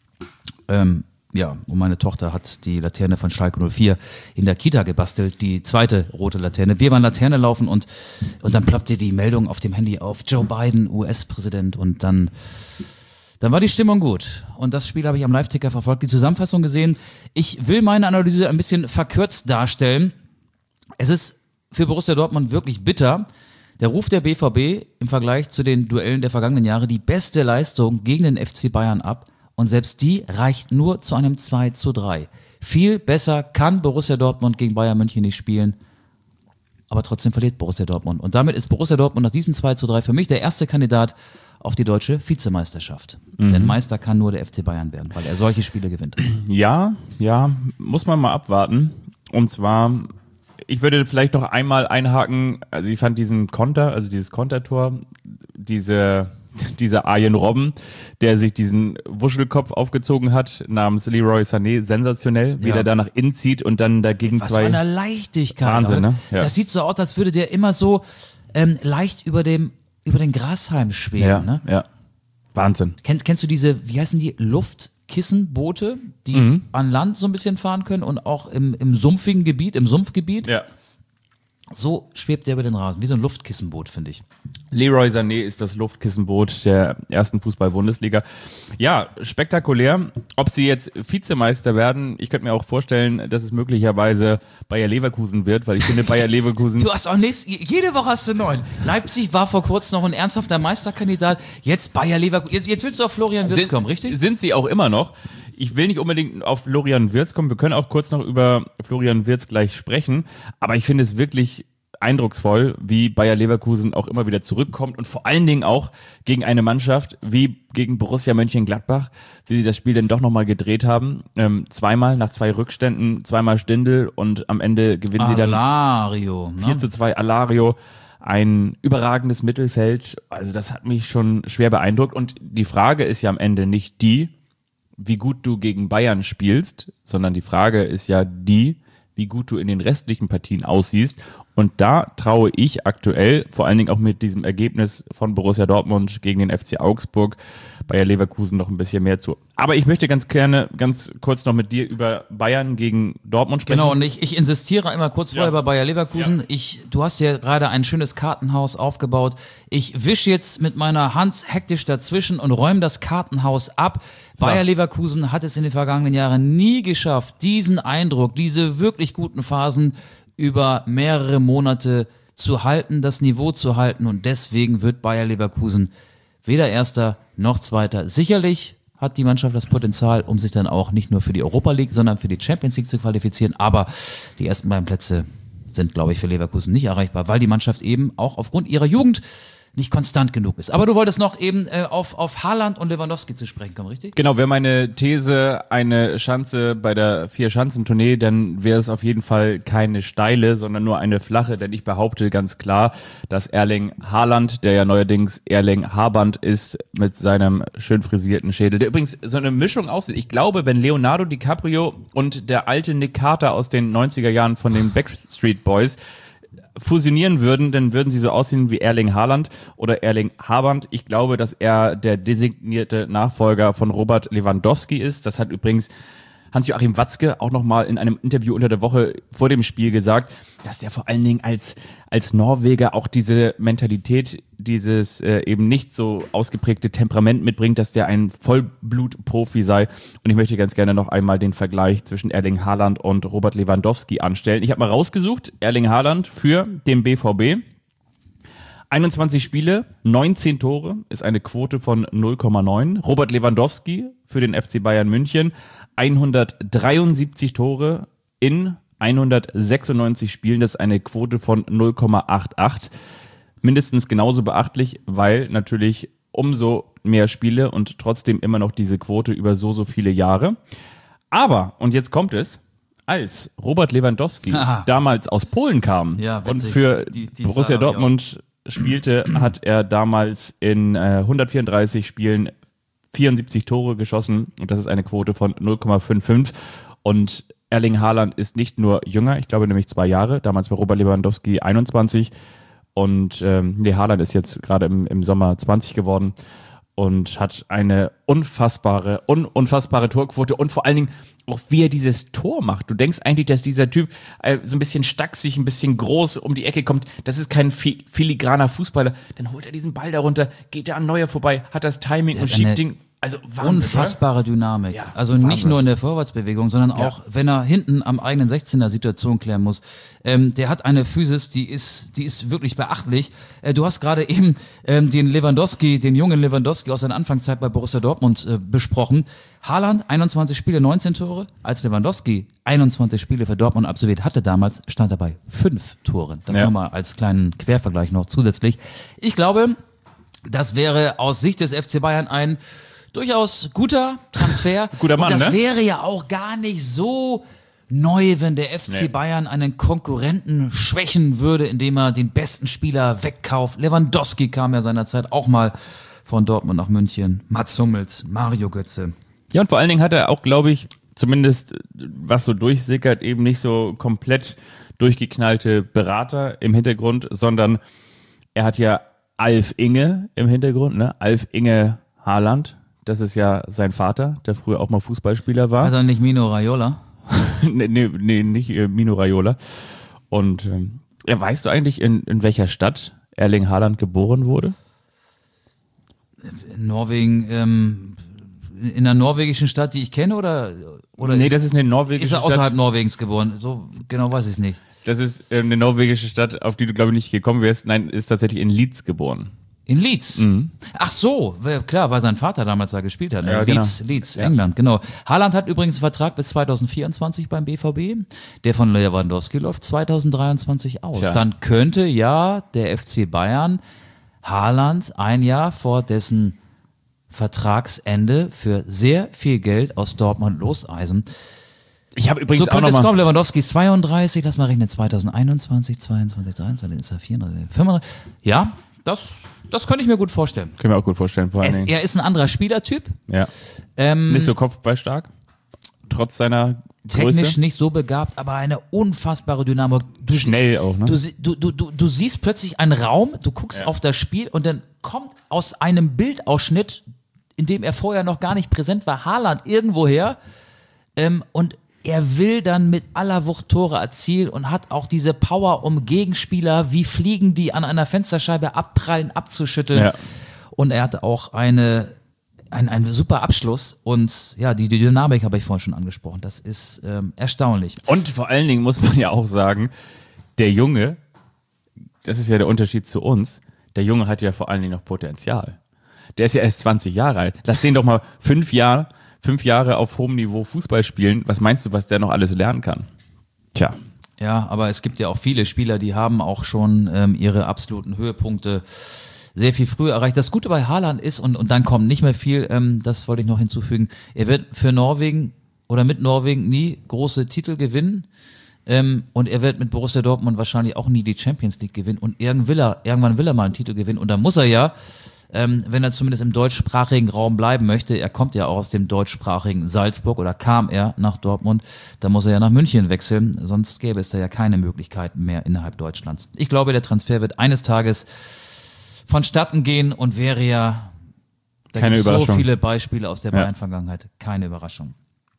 Ähm, Ja, und meine Tochter hat die Laterne von Schalke null vier in der Kita gebastelt, die zweite rote Laterne. Wir waren Laterne laufen und, und dann ploppte die Meldung auf dem Handy auf, Joe Biden, U S-Präsident und dann, dann war die Stimmung gut. Und das Spiel habe ich am Live-Ticker verfolgt, die Zusammenfassung gesehen. Ich will meine Analyse ein bisschen verkürzt darstellen. Es ist für Borussia Dortmund wirklich bitter. Der Ruf der B V B im Vergleich zu den Duellen der vergangenen Jahre die beste Leistung gegen den F C Bayern ab. Und selbst die reicht nur zu einem zwei zu drei. Viel besser kann Borussia Dortmund gegen Bayern München nicht spielen, aber trotzdem verliert Borussia Dortmund. Und damit ist Borussia Dortmund nach diesem zwei zu drei für mich der erste Kandidat auf die deutsche Vizemeisterschaft. Mhm. Denn Meister kann nur der F C Bayern werden, weil er solche Spiele gewinnt. Ja, ja, muss man mal abwarten. Und zwar, ich würde vielleicht noch einmal einhaken, also ich fand diesen Konter, also dieses Kontertor, diese... dieser Arjen Robben, der sich diesen Wuschelkopf aufgezogen hat, namens Leroy Sané, sensationell, wie Ja. der da nach innen zieht und dann dagegen Was zwei... für eine Leichtigkeit. Wahnsinn, oder? ne? Ja. Das sieht so aus, als würde der immer so ähm, leicht über dem über den Grashalm schweben. ja, Ne? ja, Wahnsinn. Kennst, kennst du diese, wie heißen die, Luftkissenboote, die Mhm. an Land so ein bisschen fahren können und auch im, im sumpfigen Gebiet, im Sumpfgebiet? Ja. So schwebt der über den Rasen, wie so ein Luftkissenboot, finde ich. Leroy Sané ist das Luftkissenboot der ersten Fußball-Bundesliga. Ja, spektakulär. Ob sie jetzt Vizemeister werden, ich könnte mir auch vorstellen, dass es möglicherweise Bayer Leverkusen wird, weil ich finde Bayer Leverkusen... Du hast auch nichts, jede Woche hast du neun. Leipzig war vor kurzem noch ein ernsthafter Meisterkandidat, jetzt Bayer Leverkusen. Jetzt, jetzt willst du auf Florian Wirtz sind, kommen, richtig? Sind sie auch immer noch. Ich will nicht unbedingt auf Florian Wirtz kommen. Wir können auch kurz noch über Florian Wirtz gleich sprechen. Aber ich finde es wirklich eindrucksvoll, wie Bayer Leverkusen auch immer wieder zurückkommt und vor allen Dingen auch gegen eine Mannschaft wie gegen Borussia Mönchengladbach, wie sie das Spiel dann doch nochmal gedreht haben. Ähm, zweimal nach zwei Rückständen, zweimal Stindl und am Ende gewinnen sie dann Alario, ne? vier zu zwei Alario. Ein überragendes Mittelfeld. Also das hat mich schon schwer beeindruckt. Und die Frage ist ja am Ende nicht die, wie gut du gegen Bayern spielst, sondern die Frage ist ja die, wie gut du in den restlichen Partien aussiehst. Und da traue ich aktuell, vor allen Dingen auch mit diesem Ergebnis von Borussia Dortmund gegen den F C Augsburg, Bayer Leverkusen noch ein bisschen mehr zu. Aber ich möchte ganz gerne, ganz kurz noch mit dir über Bayern gegen Dortmund sprechen. Genau, und ich, ich insistiere immer kurz vorher Ja. bei Bayer Leverkusen. Ja. Ich, du hast ja gerade ein schönes Kartenhaus aufgebaut. Ich wische jetzt mit meiner Hand hektisch dazwischen und räume das Kartenhaus ab. So. Bayer Leverkusen hat es in den vergangenen Jahren nie geschafft, diesen Eindruck, diese wirklich guten Phasen über mehrere Monate zu halten, das Niveau zu halten. Und deswegen wird Bayer Leverkusen weder Erster noch Zweiter. Sicherlich hat die Mannschaft das Potenzial, um sich dann auch nicht nur für die Europa League, sondern für die Champions League zu qualifizieren. Aber die ersten beiden Plätze sind, glaube ich, für Leverkusen nicht erreichbar, weil die Mannschaft eben auch aufgrund ihrer Jugend nicht konstant genug ist. Aber du wolltest noch eben äh, auf, auf Haaland und Lewandowski zu sprechen kommen, richtig? Genau, wäre meine These eine Schanze bei der Vier-Schanzentournee, dann wäre es auf jeden Fall keine steile, sondern nur eine flache, denn ich behaupte ganz klar, dass Erling Haaland, der ja neuerdings Erling Haarland ist, mit seinem schön frisierten Schädel, der übrigens so eine Mischung aussieht. Ich glaube, wenn Leonardo DiCaprio und der alte Nick Carter aus den neunziger Jahren von den Backstreet Boys fusionieren würden, dann würden sie so aussehen wie Erling Haaland oder Erling Haaland. Ich glaube, dass er der designierte Nachfolger von Robert Lewandowski ist. Das hat übrigens Hans-Joachim Watzke auch nochmal in einem Interview unter der Woche vor dem Spiel gesagt, dass der vor allen Dingen als, als Norweger auch diese Mentalität, dieses äh, eben nicht so ausgeprägte Temperament mitbringt, dass der ein Vollblut-Profi sei. Und ich möchte ganz gerne noch einmal den Vergleich zwischen Erling Haaland und Robert Lewandowski anstellen. Ich habe mal rausgesucht, Erling Haaland für den B V B. einundzwanzig Spiele, neunzehn Tore, ist eine Quote von null Komma neun. Robert Lewandowski für den F C Bayern München, hundertdreiundsiebzig Tore in hundertsechsundneunzig Spielen, das ist eine Quote von null Komma achtundachtzig. Mindestens genauso beachtlich, weil natürlich umso mehr Spiele und trotzdem immer noch diese Quote über so, so viele Jahre. Aber, und jetzt kommt es, als Robert Lewandowski Aha. damals aus Polen kam Ja, und witzig. für Die- die Borussia Zahl hab ich auch. Dortmund spielte, hat er damals in äh, hundertvierunddreißig Spielen vierundsiebzig Tore geschossen und das ist eine Quote von null Komma fünfundfünfzig. Und Erling Haaland ist nicht nur jünger, ich glaube nämlich zwei Jahre, damals war Robert Lewandowski einundzwanzig und ähm, nee, Haaland ist jetzt gerade im, im Sommer zwanzig geworden und hat eine unfassbare, un, unfassbare Torquote und vor allen Dingen auch wie er dieses Tor macht. Du denkst eigentlich, dass dieser Typ äh, so ein bisschen stachsig, ein bisschen groß um die Ecke kommt. Das ist kein fi- filigraner Fußballer. Dann holt er diesen Ball darunter, geht er an Neuer vorbei, hat das Timing und hat schiebt eine den. Also Wahnsinn, Unfassbare Dynamik. Ja, also nicht Wahnsinn. nur in der Vorwärtsbewegung, sondern auch, wenn er hinten am eigenen sechzehner Situation klären muss. Ähm, der hat eine Physis, die ist, die ist wirklich beachtlich. Äh, du hast gerade eben ähm, den Lewandowski, den jungen Lewandowski aus seiner Anfangszeit bei Borussia Dortmund äh, besprochen. Haaland, einundzwanzig Spiele, neunzehn Tore. Als Lewandowski einundzwanzig Spiele für Dortmund absolviert hatte damals, stand er bei fünf Toren. Das Ja. nochmal als kleinen Quervergleich noch zusätzlich. Ich glaube, das wäre aus Sicht des F C Bayern ein durchaus guter Transfer. Guter Mann, Und das ne? wäre ja auch gar nicht so neu, wenn der F C Nee. Bayern einen Konkurrenten schwächen würde, indem er den besten Spieler wegkauft. Lewandowski kam ja seinerzeit auch mal von Dortmund nach München. Mats Hummels, Mario Götze. Ja, und vor allen Dingen hat er auch, glaube ich, zumindest was so durchsickert, eben nicht so komplett durchgeknallte Berater im Hintergrund, sondern er hat ja Alf Inge im Hintergrund, ne? Alf Inge Haaland. Das ist ja sein Vater, der früher auch mal Fußballspieler war. Also nicht Mino Raiola. nee, nee, nee, nicht äh, Mino Raiola. Und ähm, ja, weißt du eigentlich, in, in welcher Stadt Erling Haaland geboren wurde? In Norwegen, ähm, in einer norwegischen Stadt, die ich kenne, oder, oder nee, ist, das ist eine norwegische ist er außerhalb Stadt. Norwegens geboren? So genau weiß ich es nicht. Das ist äh, eine norwegische Stadt, auf die du, glaube ich, nicht gekommen wärst. Nein, ist tatsächlich in Leeds geboren. In Leeds? Ach so, weil- klar, weil sein Vater damals da gespielt hat. Ne? Ja, genau. Leeds, Leeds, England, genau. Haaland hat übrigens einen Vertrag bis zweitausendvierundzwanzig beim B V B. Der von Lewandowski läuft zweitausenddreiundzwanzig aus. Tja. Dann könnte ja der F C Bayern Haaland ein Jahr vor dessen Vertragsende für sehr viel Geld aus Dortmund loseisen. Ich habe übrigens So auch könnte noch es mal kommen. Lewandowski ist zweiunddreißig, lass mal rechnen, zweitausendeinundzwanzig, zweiundzwanzig, dreiundzwanzig, ist er vierunddreißig, fünfunddreißig. Ja, das, das könnte ich mir gut vorstellen. Können wir auch gut vorstellen, vor allen Es, Dingen. er ist ein anderer Spielertyp, Ja. ähm, Nicht so kopfballstark, trotz seiner technisch Größe. nicht so begabt, aber eine unfassbare Dynamik. Du, Schnell auch, ne? Du, sie- du, du, du, du siehst plötzlich einen Raum, du guckst Ja. auf das Spiel und dann kommt aus einem Bildausschnitt in dem er vorher noch gar nicht präsent war, Haaland irgendwoher. Ähm, und er will dann mit aller Wucht Tore erzielen und hat auch diese Power, um Gegenspieler wie Fliegen, die an einer Fensterscheibe abprallen, abzuschütteln. Ja. Und er hatte auch eine, ein, einen super Abschluss. Und ja, die, die Dynamik habe ich vorhin schon angesprochen. Das ist ähm, erstaunlich. Und vor allen Dingen muss man ja auch sagen, der Junge, das ist ja der Unterschied zu uns, der Junge hat ja vor allen Dingen noch Potenzial. Der ist ja erst zwanzig Jahre alt. Lass den doch mal fünf Jahre, fünf Jahre auf hohem Niveau Fußball spielen. Was meinst du, was der noch alles lernen kann? Tja. Ja, aber es gibt ja auch viele Spieler, die haben auch schon ähm, ihre absoluten Höhepunkte sehr viel früher erreicht. Das Gute bei Haaland ist, und, und dann kommt nicht mehr viel, ähm, das wollte ich noch hinzufügen, er wird für Norwegen oder mit Norwegen nie große Titel gewinnen. Ähm, und er wird mit Borussia Dortmund wahrscheinlich auch nie die Champions League gewinnen. Und irgendwann will er, irgendwann will er mal einen Titel gewinnen. Und dann muss er ja, ähm, wenn er zumindest im deutschsprachigen Raum bleiben möchte, er kommt ja auch aus dem deutschsprachigen Salzburg oder kam er nach Dortmund, dann muss er ja nach München wechseln. Sonst gäbe es da ja keine Möglichkeiten mehr innerhalb Deutschlands. Ich glaube, der Transfer wird eines Tages vonstatten gehen und wäre ja, da Keine gibt es so Überraschung. viele Beispiele aus der Ja. Bayern-Vergangenheit. Keine Überraschung.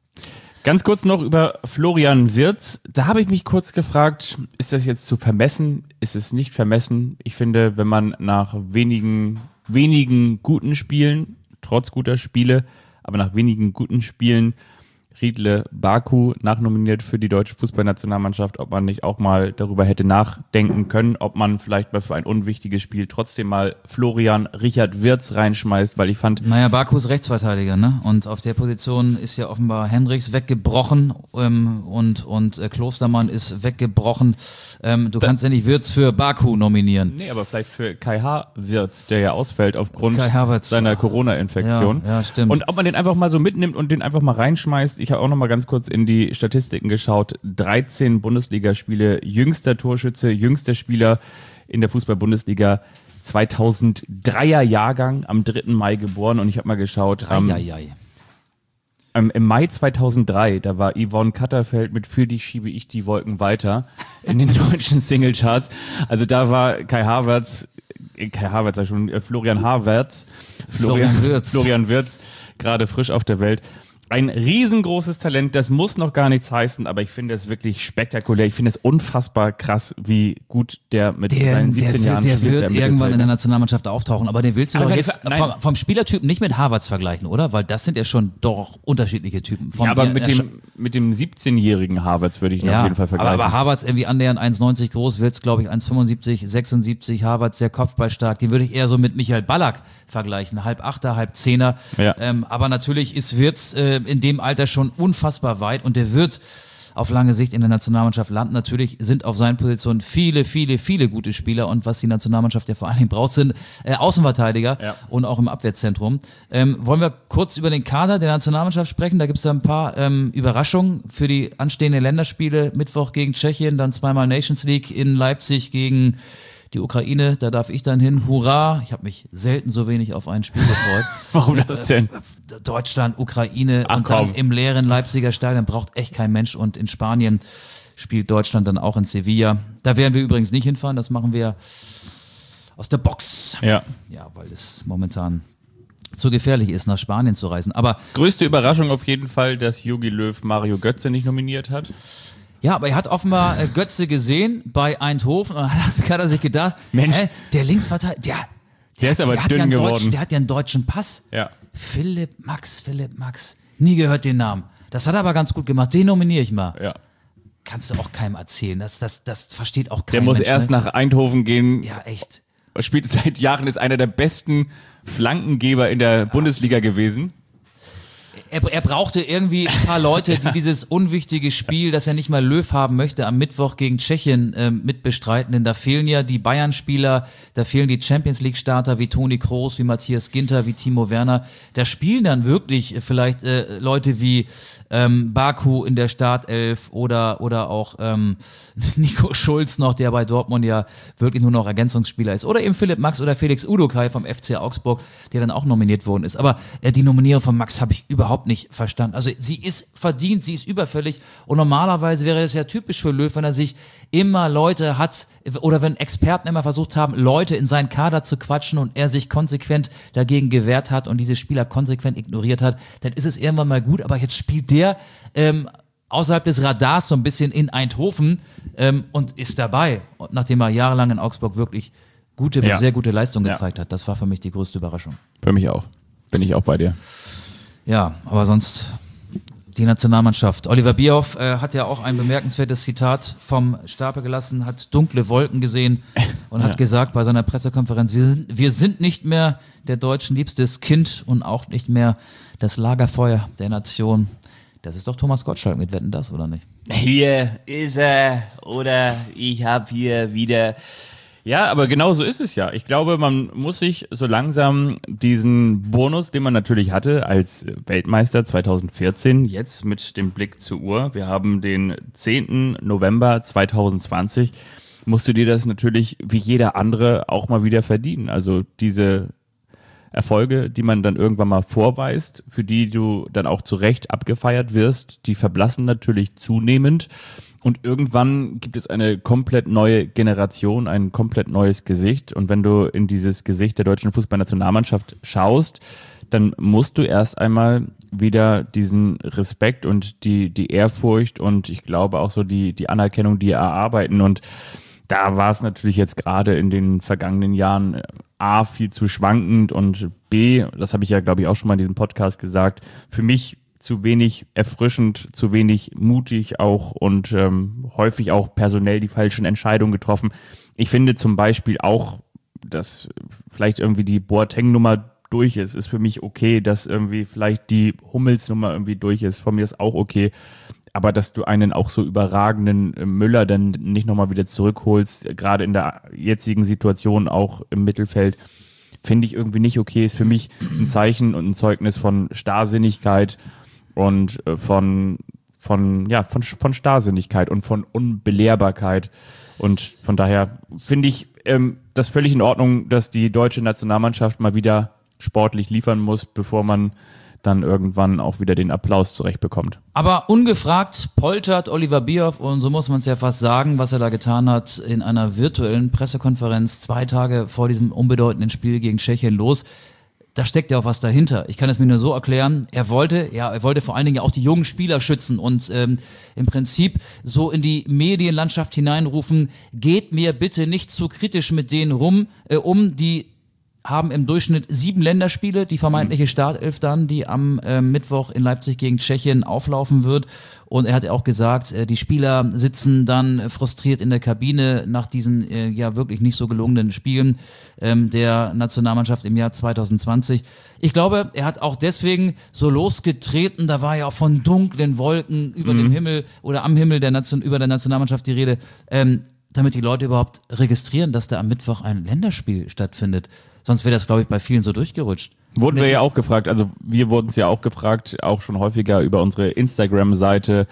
Ganz kurz noch über Florian Wirtz. Da habe ich mich kurz gefragt, ist das jetzt zu vermessen? Ist es nicht vermessen? Ich finde, wenn man nach wenigen, wenigen guten Spielen, trotz guter Spiele, aber nach wenigen guten Spielen, Riedle Baku nachnominiert für die deutsche Fußballnationalmannschaft, ob man nicht auch mal darüber hätte nachdenken können, ob man vielleicht mal für ein unwichtiges Spiel trotzdem mal Florian Richard Wirtz reinschmeißt, weil ich fand, Naja, Baku ist Rechtsverteidiger, ne? Und auf der Position ist ja offenbar Hendricks weggebrochen ähm, und, und äh, Klostermann ist weggebrochen. Ähm, du kannst ja nicht Wirtz für Baku nominieren. nee, aber vielleicht für Kai H. Wirtz, der ja ausfällt aufgrund Kai Havertz. seiner Corona-Infektion. Ja, ja, stimmt. Und ob man den einfach mal so mitnimmt und den einfach mal reinschmeißt. Ich habe auch noch mal ganz kurz in die Statistiken geschaut. dreizehn Bundesligaspiele, jüngster Torschütze, jüngster Spieler in der Fußball-Bundesliga, zweitausenddreier Jahrgang, am dritten Mai geboren. Und ich habe mal geschaut, am, Eieiei. ähm, im Mai zweitausenddrei, da war Yvonne Katterfeld mit Für dich schiebe ich die Wolken weiter in den deutschen Singlecharts. Also da war Kai Havertz, äh, Kai Havertz, sag ich schon, äh, Florian Havertz, Florian Wirtz. Florian Wirtz, gerade frisch auf der Welt. Ein riesengroßes Talent, das muss noch gar nichts heißen, aber ich finde es wirklich spektakulär. Ich finde es unfassbar krass, wie gut der mit Der, seinen der siebzehn wird, Jahren der spielt. wird im irgendwann in der Mittelfeld. Nationalmannschaft auftauchen, aber den willst du Aber doch keine jetzt Ver- nein. vom, vom Spielertypen nicht mit Havertz vergleichen, oder? Weil das sind ja schon doch unterschiedliche Typen. Vom, Ja, aber ja, mit ja, dem, mit dem siebzehnjährigen Havertz würde ich ihn auf jeden Fall aber, vergleichen. aber Havertz irgendwie annähernd eins neunzig groß, Wirtz glaube ich eins fünfundsiebzig, sechsundsiebzig, Havertz sehr kopfballstark. Den würde ich eher so mit Michael Ballack vergleichen, halb Achter, halb Zehner. Ja. Ähm, aber natürlich ist Wirtz äh, in dem Alter schon unfassbar weit und der wird auf lange Sicht in der Nationalmannschaft landen. Natürlich sind auf seinen Positionen viele, viele, viele gute Spieler und was die Nationalmannschaft ja vor allen Dingen braucht, sind äh, Außenverteidiger Ja. und auch im Abwehrzentrum. Ähm, wollen wir kurz über den Kader der Nationalmannschaft sprechen? Da gibt es ja ein paar ähm, Überraschungen für die anstehenden Länderspiele. Mittwoch gegen Tschechien, dann zweimal Nations League in Leipzig gegen die Ukraine. Da darf ich dann hin. Hurra! Ich habe mich selten so wenig auf ein Spiel gefreut. Warum das denn? Deutschland, Ukraine Ach, und dann komm. im leeren Leipziger Stadion braucht echt kein Mensch. Und in Spanien spielt Deutschland dann auch in Sevilla. Da werden wir übrigens nicht hinfahren. Das machen wir aus der Box. Ja. Ja, weil es momentan zu gefährlich ist, nach Spanien zu reisen. Aber Größte Überraschung auf jeden Fall, dass Jogi Löw Mario Götze nicht nominiert hat. ja, aber er hat offenbar äh, Götze gesehen bei Eindhoven und hat, hat er sich gedacht, Mensch. hä, der Linksverteidiger, der, Der ist aber der hat dünn ja einen geworden. Deutschen, der hat ja einen deutschen Pass. Ja. Philipp Max, Philipp Max. Nie gehört den Namen. Das hat er aber ganz gut gemacht. Den nominiere ich mal. Ja. Kannst du auch keinem erzählen. Das, das, das versteht auch kein Der muss Mensch, erst ne? nach Eindhoven gehen. Ja, echt. Spielt seit Jahren, ist einer der besten Flankengeber in der Bundesliga gewesen. Er, er brauchte irgendwie ein paar Leute, die dieses unwichtige Spiel, das er nicht mal Löw haben möchte, am Mittwoch gegen Tschechien ähm, mitbestreiten. Denn da fehlen ja die Bayern-Spieler, da fehlen die Champions-League-Starter wie Toni Kroos, wie Matthias Ginter, wie Timo Werner. Da spielen dann wirklich vielleicht äh, Leute wie ähm, Baku in der Startelf oder, oder auch ähm, Nico Schulz noch, der bei Dortmund ja wirklich nur noch Ergänzungsspieler ist. Oder eben Philipp Max oder Felix Udokai vom F C Augsburg, der dann auch nominiert worden ist. Aber äh, die Nominierung von Max habe ich überhaupt überhaupt nicht verstanden. Also sie ist verdient, sie ist überfällig und normalerweise wäre es ja typisch für Löw, wenn er sich immer Leute hat oder wenn Experten immer versucht haben, Leute in seinen Kader zu quatschen und er sich konsequent dagegen gewehrt hat und diese Spieler konsequent ignoriert hat, dann ist es irgendwann mal gut, aber jetzt spielt der ähm, außerhalb des Radars so ein bisschen in Eindhoven ähm, und ist dabei, und nachdem er jahrelang in Augsburg wirklich gute, Ja. sehr gute Leistung Ja. gezeigt hat. Das war für mich die größte Überraschung. Für mich auch. Bin ich auch bei dir. Ja, aber sonst die Nationalmannschaft. Oliver Bierhoff äh, hat ja auch ein bemerkenswertes Zitat vom Stapel gelassen, hat dunkle Wolken gesehen und hat Ja. gesagt bei seiner Pressekonferenz, wir sind, wir sind nicht mehr der Deutschen liebstes Kind und auch nicht mehr das Lagerfeuer der Nation. Das ist doch Thomas Gottschalk mit Wetten, das, oder nicht? Hier ist er oder ich habe hier wieder... Ja, aber genau so ist es ja. Ich glaube, man muss sich so langsam diesen Bonus, den man natürlich hatte als Weltmeister zweitausendvierzehn, jetzt mit dem Blick zur Uhr, wir haben den zehnten November zweitausendzwanzig, musst du dir das natürlich wie jeder andere auch mal wieder verdienen. Also diese Erfolge, die man dann irgendwann mal vorweist, für die du dann auch zu Recht abgefeiert wirst, die verblassen natürlich zunehmend. Und irgendwann gibt es eine komplett neue Generation, ein komplett neues Gesicht. Und wenn du in dieses Gesicht der deutschen Fußballnationalmannschaft schaust, dann musst du erst einmal wieder diesen Respekt und die, die Ehrfurcht und ich glaube auch so die, die Anerkennung, die erarbeiten. Und da war es natürlich jetzt gerade in den vergangenen Jahren A, viel zu schwankend und B, das habe ich ja, glaube ich, auch schon mal in diesem Podcast gesagt, für mich zu wenig erfrischend, zu wenig mutig auch und ähm, häufig auch personell die falschen Entscheidungen getroffen. Ich finde zum Beispiel auch, dass vielleicht irgendwie die Boateng-Nummer durch ist, ist für mich okay, dass irgendwie vielleicht die Hummels-Nummer irgendwie durch ist, von mir ist auch okay, aber dass du einen auch so überragenden Müller dann nicht nochmal wieder zurückholst, gerade in der jetzigen Situation auch im Mittelfeld, finde ich irgendwie nicht okay, ist für mich ein Zeichen und ein Zeugnis von Starrsinnigkeit und von, von, ja, von, von Starrsinnigkeit und von Unbelehrbarkeit. Und von daher finde ich ähm, das völlig in Ordnung, dass die deutsche Nationalmannschaft mal wieder sportlich liefern muss, bevor man dann irgendwann auch wieder den Applaus zurechtbekommt. Aber ungefragt poltert Oliver Bierhoff, und so muss man es ja fast sagen, was er da getan hat, in einer virtuellen Pressekonferenz zwei Tage vor diesem unbedeutenden Spiel gegen Tschechien los. Da steckt ja auch was dahinter. Ich kann es mir nur so erklären. Er wollte, ja, er wollte vor allen Dingen ja auch die jungen Spieler schützen und ähm, im Prinzip so in die Medienlandschaft hineinrufen, geht mir bitte nicht zu kritisch mit denen rum, äh, um, die haben im Durchschnitt sieben Länderspiele, die vermeintliche Startelf dann, die am äh, Mittwoch in Leipzig gegen Tschechien auflaufen wird. Und er hat auch gesagt, äh, die Spieler sitzen dann frustriert in der Kabine nach diesen äh, ja wirklich nicht so gelungenen Spielen ähm, der Nationalmannschaft im Jahr zweitausendzwanzig. Ich glaube, er hat auch deswegen so losgetreten, da war ja auch von dunklen Wolken über dem Himmel oder am Himmel der Nation, über der Nationalmannschaft die Rede, ähm, damit die Leute überhaupt registrieren, dass da am Mittwoch ein Länderspiel stattfindet. Sonst wäre das, glaube ich, bei vielen so durchgerutscht. Wurden wir ja auch gefragt, also wir wurden es ja auch gefragt, auch schon häufiger über unsere Instagram-Seite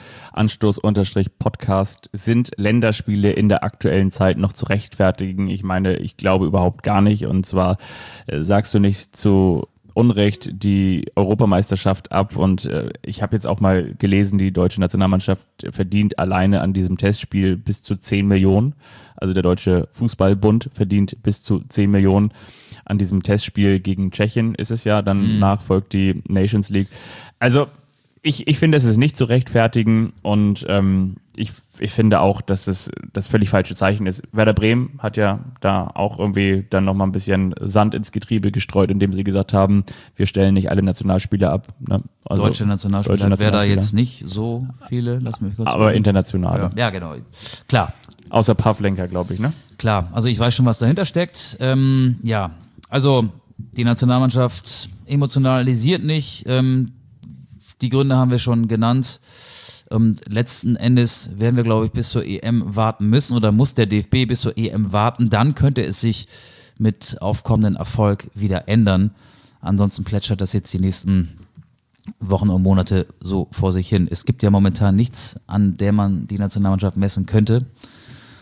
Anstoß-Podcast, sind Länderspiele in der aktuellen Zeit noch zu rechtfertigen? Ich meine, ich glaube überhaupt gar nicht. Und zwar äh, sagst du nicht zu Unrecht die Europameisterschaft ab. Und äh, ich habe jetzt auch mal gelesen, die deutsche Nationalmannschaft verdient alleine an diesem Testspiel bis zu zehn Millionen. Also der Deutsche Fußballbund verdient bis zu zehn Millionen. An diesem Testspiel gegen Tschechien ist es ja, dann mhm. nach folgt die Nations League. Also ich, ich finde, es ist nicht zu rechtfertigen und ähm, ich, ich finde auch, dass es das völlig falsche Zeichen ist. Werder Bremen hat ja da auch irgendwie dann nochmal ein bisschen Sand ins Getriebe gestreut, indem sie gesagt haben, wir stellen nicht alle Nationalspieler ab. Ne? Also, deutsche Nationalspieler deutsche hat Werder Nationalspieler. jetzt nicht so viele, lass mich kurz Aber sagen. international. Ja, ja, genau. Klar. Außer Pavlenka, glaube ich, ne? Klar, also ich weiß schon, was dahinter steckt. Ähm, ja, also die Nationalmannschaft emotionalisiert nicht. Ähm, die Gründe haben wir schon genannt. Und letzten Endes werden wir, glaube ich, bis zur E M warten müssen oder muss der D F B bis zur E M warten. Dann könnte es sich mit aufkommendem Erfolg wieder ändern. Ansonsten plätschert das jetzt die nächsten Wochen und Monate so vor sich hin. Es gibt ja momentan nichts, an der man die Nationalmannschaft messen könnte.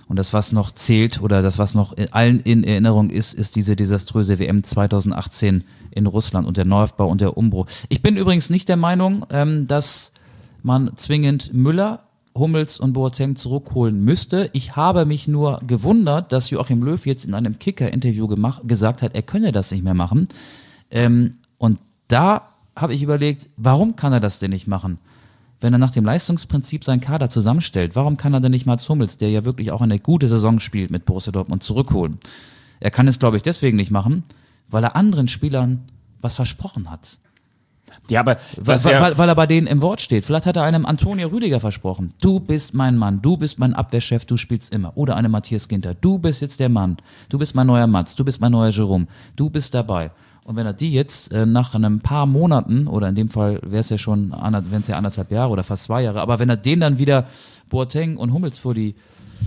Und das, was noch zählt oder das, was noch in allen in Erinnerung ist, ist diese desaströse W M zweitausendachtzehn in Russland und der Neuaufbau und der Umbruch. Ich bin übrigens nicht der Meinung, ähm, dass man zwingend Müller, Hummels und Boateng zurückholen müsste. Ich habe mich nur gewundert, dass Joachim Löw jetzt in einem Kicker-Interview gemacht, gesagt hat, er könne das nicht mehr machen. Ähm, und da habe ich überlegt, warum kann er das denn nicht machen? Wenn er nach dem Leistungsprinzip seinen Kader zusammenstellt, warum kann er denn nicht Mats Hummels, der ja wirklich auch eine gute Saison spielt mit Borussia Dortmund, zurückholen? Er kann es, glaube ich, deswegen nicht machen, weil er anderen Spielern was versprochen hat. Ja, aber Weil, ja weil, weil er bei denen im Wort steht. Vielleicht hat er einem Antonio Rüdiger versprochen. Du bist mein Mann, du bist mein Abwehrchef, du spielst immer. Oder einem Matthias Ginter. Du bist jetzt der Mann. Du bist mein neuer Mats, du bist mein neuer Jerome. Du bist dabei. Und wenn er die jetzt äh, nach einem paar Monaten, oder in dem Fall wäre es ja schon, wären es ja anderthalb Jahre oder fast zwei Jahre, aber wenn er den dann wieder Boateng und Hummels vor die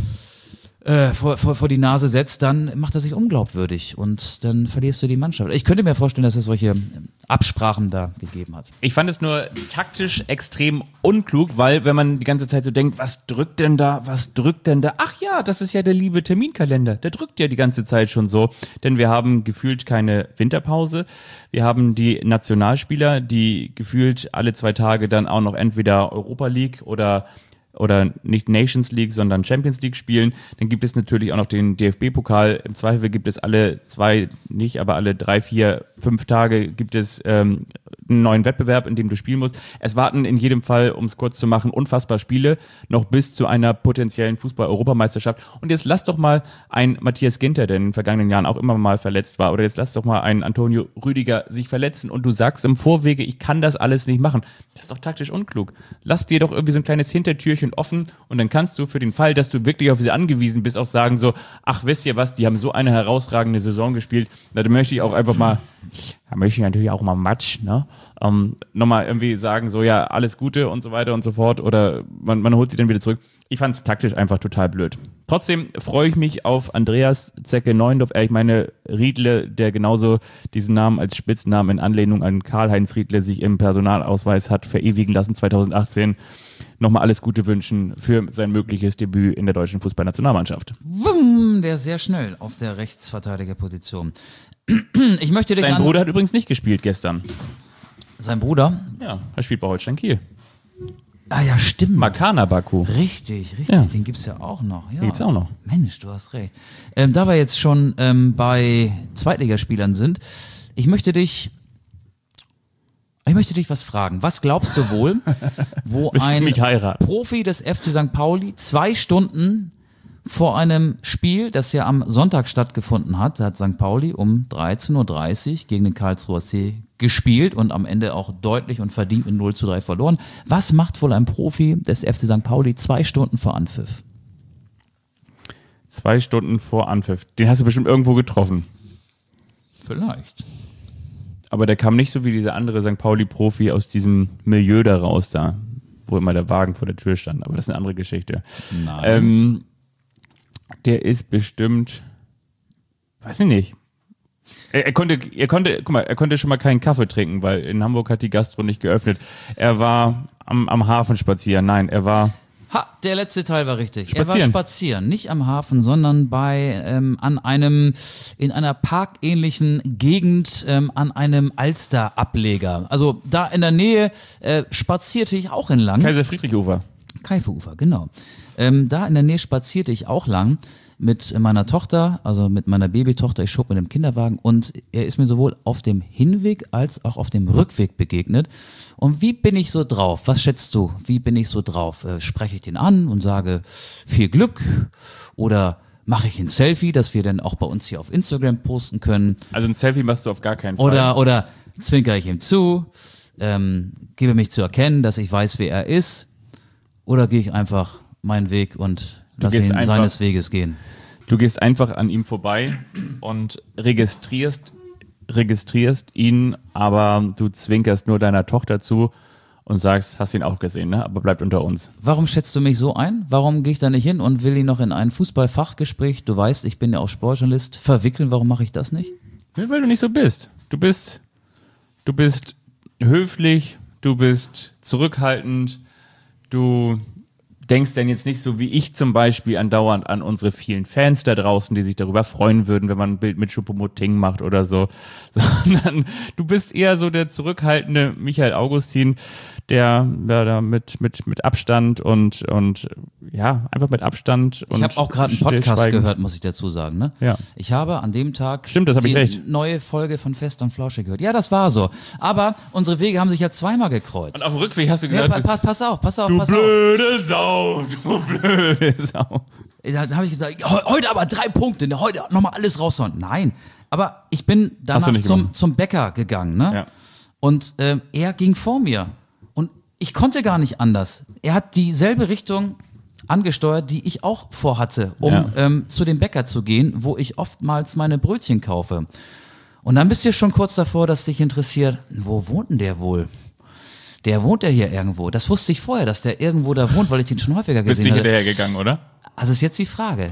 Äh, vor, vor, vor die Nase setzt, dann macht er sich unglaubwürdig und dann verlierst du die Mannschaft. Ich könnte mir vorstellen, dass es solche Absprachen da gegeben hat. Ich fand es nur taktisch extrem unklug, weil wenn man die ganze Zeit so denkt, was drückt denn da, was drückt denn da? Ach ja, das ist ja der liebe Terminkalender. Der drückt ja die ganze Zeit schon so, denn wir haben gefühlt keine Winterpause. Wir haben die Nationalspieler, die gefühlt alle zwei Tage dann auch noch entweder Europa League oder oder nicht Nations League, sondern Champions League spielen. Dann gibt es natürlich auch noch den D F B-Pokal. Im Zweifel gibt es alle zwei, nicht, aber alle drei, vier, fünf Tage gibt es ähm, einen neuen Wettbewerb, in dem du spielen musst. Es warten in jedem Fall, um es kurz zu machen, unfassbar Spiele, noch bis zu einer potenziellen Fußball-Europameisterschaft. Und jetzt lass doch mal ein Matthias Ginter, der in den vergangenen Jahren auch immer mal verletzt war, oder jetzt lass doch mal einen Antonio Rüdiger sich verletzen und du sagst im Vorwege, ich kann das alles nicht machen. Das ist doch taktisch unklug. Lass dir doch irgendwie so ein kleines Hintertürchen offen und dann kannst du für den Fall, dass du wirklich auf sie angewiesen bist, auch sagen so, ach, wisst ihr was, die haben so eine herausragende Saison gespielt, da möchte ich auch einfach mal, da möchte ich natürlich auch mal Matsch, ne, ähm, nochmal irgendwie sagen, so, ja, alles Gute und so weiter und so fort oder man, man holt sie dann wieder zurück. Ich fand es taktisch einfach total blöd. Trotzdem freue ich mich auf Andreas Zecke Neuendorf, ich meine Riedle, der genauso diesen Namen als Spitznamen in Anlehnung an Karl-Heinz Riedle sich im Personalausweis hat verewigen lassen zweitausendachtzehn. Nochmal alles Gute wünschen für sein mögliches Debüt in der deutschen Fußballnationalmannschaft. Wumm, der ist sehr schnell auf der Rechtsverteidigerposition. Ich möchte dich Sein an... Bruder hat übrigens nicht gespielt gestern. Sein Bruder? Ja, er spielt bei Holstein Kiel. Ah ja, stimmt. Makana Baku. Richtig, richtig. Ja. Den gibt's ja auch noch. Ja. Den gibt's auch noch. Mensch, du hast recht. Ähm, da wir jetzt schon ähm, bei Zweitligaspielern sind, ich möchte dich... Ich möchte dich was fragen. Was glaubst du wohl, wo Willst du ein mich heiraten? Profi des F C Sankt Pauli zwei Stunden vor einem Spiel, das ja am Sonntag stattgefunden hat, da hat Sankt Pauli um dreizehn Uhr dreißig gegen den Karlsruher See gespielt und am Ende auch deutlich und verdient mit null zu drei verloren. Was macht wohl ein Profi des F C Sankt Pauli zwei Stunden vor Anpfiff? Zwei Stunden vor Anpfiff. Den hast du bestimmt irgendwo getroffen. Vielleicht. Aber der kam nicht so wie dieser andere Sankt Pauli-Profi aus diesem Milieu da raus da, wo immer der Wagen vor der Tür stand. Aber das ist eine andere Geschichte. Nein. Ähm, der ist bestimmt, weiß ich nicht. Er, er konnte, er konnte, guck mal, er konnte schon mal keinen Kaffee trinken, weil in Hamburg hat die Gastro nicht geöffnet. Er war am, am Hafen spazieren. Nein, er war Ha, der letzte Teil war richtig. Er Spazieren. war spazieren, nicht am Hafen, sondern bei ähm, an einem in einer parkähnlichen Gegend ähm, an einem Alster-Ableger. Also da in der Nähe äh, spazierte ich auch entlang. Kaiser-Friedrich-Ufer. Kaifuufer, genau. Ähm, da in der Nähe spazierte ich auch lang mit meiner Tochter, also mit meiner Babytochter. Ich schob mit dem Kinderwagen und er ist mir sowohl auf dem Hinweg als auch auf dem Rückweg begegnet. Und wie bin ich so drauf? Was schätzt du? Wie bin ich so drauf? Äh, spreche ich den an und sage viel Glück oder mache ich ein Selfie, das wir dann auch bei uns hier auf Instagram posten können? Also ein Selfie machst du auf gar keinen Fall. Oder, oder zwinkere ich ihm zu, ähm, gebe mich zu erkennen, dass ich weiß, wer er ist, oder gehe ich einfach meinen Weg und lasse gehst ihn einfach- seines Weges gehen? Du gehst einfach an ihm vorbei und registrierst, registrierst ihn, aber du zwinkerst nur deiner Tochter zu und sagst, hast ihn auch gesehen, ne? Aber bleibt unter uns. Warum schätzt du mich so ein? Warum gehe ich da nicht hin und will ihn noch in ein Fußballfachgespräch, du weißt, ich bin ja auch Sportjournalist, verwickeln? Warum mache ich das nicht? Ja, weil du nicht so bist. Du bist, du bist höflich, du bist zurückhaltend, du denkst dann jetzt nicht so wie ich zum Beispiel andauernd an unsere vielen Fans da draußen, die sich darüber freuen würden, wenn man ein Bild mit Choupo-Moting macht oder so, sondern du bist eher so der zurückhaltende Michael Augustin, der ja, da mit, mit, mit Abstand und, und ja, einfach mit Abstand und Ich habe auch gerade einen Podcast Stillschweigen. gehört, muss ich dazu sagen. Ne? Ja. Ich habe an dem Tag Stimmt, das hab die ich recht. neue Folge von Fest und Flauschig gehört. Ja, das war so. Aber unsere Wege haben sich ja zweimal gekreuzt. Und auf dem Rückweg hast du Ja, gesagt, pa pass, pass auf, pass auf, du pass auf. blöde Sau, du blöde Sau. Da habe ich gesagt, he- heute aber drei Punkte, ne, heute nochmal alles raushauen. Nein, aber ich bin Hast du danach nicht zum, gemacht. zum Bäcker gegangen. Ne? Ja. Und ähm, er ging vor mir. Und ich konnte gar nicht anders. Er hat dieselbe Richtung angesteuert, die ich auch vorhatte, um Ja. ähm, zu dem Bäcker zu gehen, wo ich oftmals meine Brötchen kaufe. Und dann bist du schon kurz davor, dass dich interessiert, wo wohnt denn der wohl? Der wohnt ja hier irgendwo. Das wusste ich vorher, dass der irgendwo da wohnt, weil ich den schon häufiger Bist du gesehen hatte. hinterhergegangen, oder? Also ist jetzt die Frage,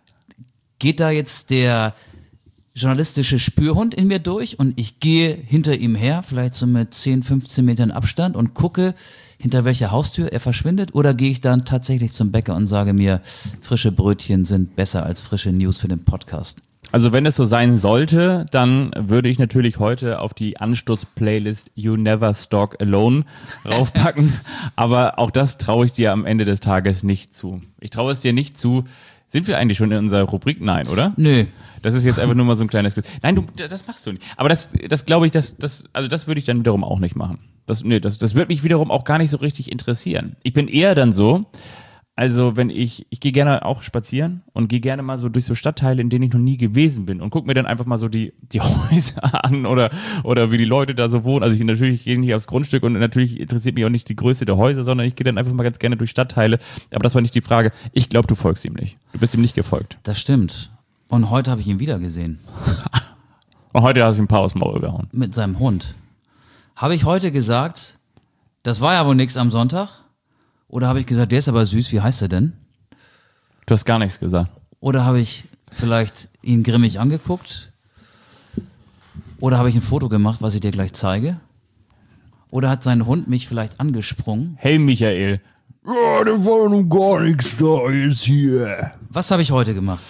geht da jetzt der journalistische Spürhund in mir durch und ich gehe hinter ihm her, vielleicht so mit zehn, fünfzehn Metern Abstand und gucke, hinter welcher Haustür er verschwindet, oder gehe ich dann tatsächlich zum Bäcker und sage mir, frische Brötchen sind besser als frische News für den Podcast? Also wenn es so sein sollte, dann würde ich natürlich heute auf die Anstoß-Playlist You Never Stalk Alone raufpacken. Aber auch das traue ich dir am Ende des Tages nicht zu. Ich traue es dir nicht zu. Sind wir eigentlich schon in unserer Rubrik? Nein, oder? Nö. Das ist jetzt einfach nur mal so ein kleines... Nein, du, das machst du nicht. Aber das, das glaube ich, das, das, also das würde ich dann wiederum auch nicht machen. Das, nee, das, das würde mich wiederum auch gar nicht so richtig interessieren. Ich bin eher dann so... Also wenn ich, ich gehe gerne auch spazieren und gehe gerne mal so durch so Stadtteile, in denen ich noch nie gewesen bin und gucke mir dann einfach mal so die, die Häuser an oder, oder wie die Leute da so wohnen. Also ich natürlich gehe nicht aufs Grundstück und natürlich interessiert mich auch nicht die Größe der Häuser, sondern ich gehe dann einfach mal ganz gerne durch Stadtteile. Aber das war nicht die Frage. Ich glaube, du folgst ihm nicht. Du bist ihm nicht gefolgt. Das stimmt. Und heute habe ich ihn wieder gesehen. Und heute hast du ein paar aus dem Maul gehauen. Mit seinem Hund. Habe ich heute gesagt, das war ja wohl nichts am Sonntag? Oder habe ich gesagt, der ist aber süß, wie heißt er denn? Du hast gar nichts gesagt. Oder habe ich vielleicht ihn grimmig angeguckt? Oder habe ich ein Foto gemacht, was ich dir gleich zeige? Oder hat sein Hund mich vielleicht angesprungen? Hey Michael. Ja, das war nun gar nichts da jetzt hier. Was habe ich heute gemacht?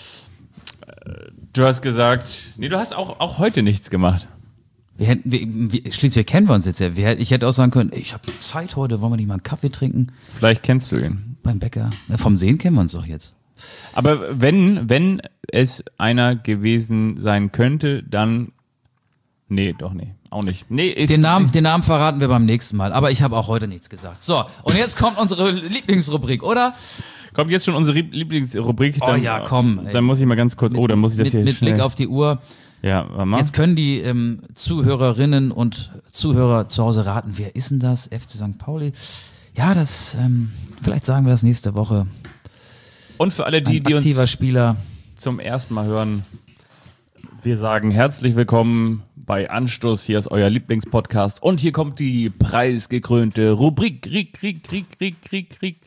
Du hast gesagt, nee, du hast auch, auch heute nichts gemacht. Wir hätten, wir, wir, schließlich kennen wir uns jetzt ja. Wir, ich hätte auch sagen können, ich habe Zeit heute, wollen wir nicht mal einen Kaffee trinken? Vielleicht kennst du ihn. Beim Bäcker. Ja, vom Sehen kennen wir uns doch jetzt. Aber wenn, wenn es einer gewesen sein könnte, dann. Nee, doch, nee. Auch nicht. Nee, ich, Den Namen, den Namen verraten wir beim nächsten Mal. Aber ich habe auch heute nichts gesagt. So, und jetzt kommt unsere Lieblingsrubrik, oder? Kommt jetzt schon unsere Lieblingsrubrik. Oh Dann, ja, komm, ey. Dann muss ich mal ganz kurz. Oh, dann muss ich das mit, hier mit schnell. Blick auf die Uhr. Ja, warte mal. Jetzt können die ähm, Zuhörerinnen und Zuhörer zu Hause raten, wer ist denn das? F C Sankt Pauli? Ja, das, ähm, vielleicht sagen wir das nächste Woche. Und für alle die, Ein die aktiver uns Spieler. zum ersten Mal hören, wir sagen herzlich willkommen bei Anstoß. Hier ist euer Lieblingspodcast. Und hier kommt die preisgekrönte Rubrik. Krieg, Krieg, Krieg, Krieg, Krieg, Krieg.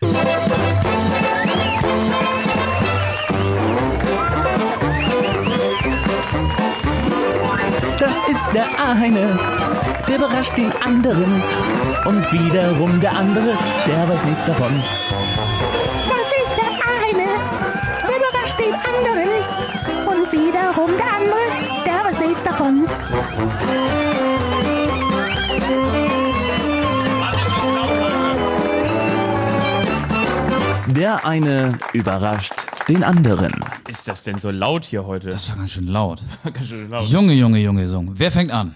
Das ist der eine, der überrascht den anderen. Und wiederum der andere, der weiß nichts davon. Das ist der eine, der überrascht den anderen. Und wiederum der andere, der weiß nichts davon. Der eine überrascht den anderen. Was ist das denn so laut hier heute? Das war ganz schön laut. ganz schön laut. Junge, Junge, Junge, Junge. Wer fängt an?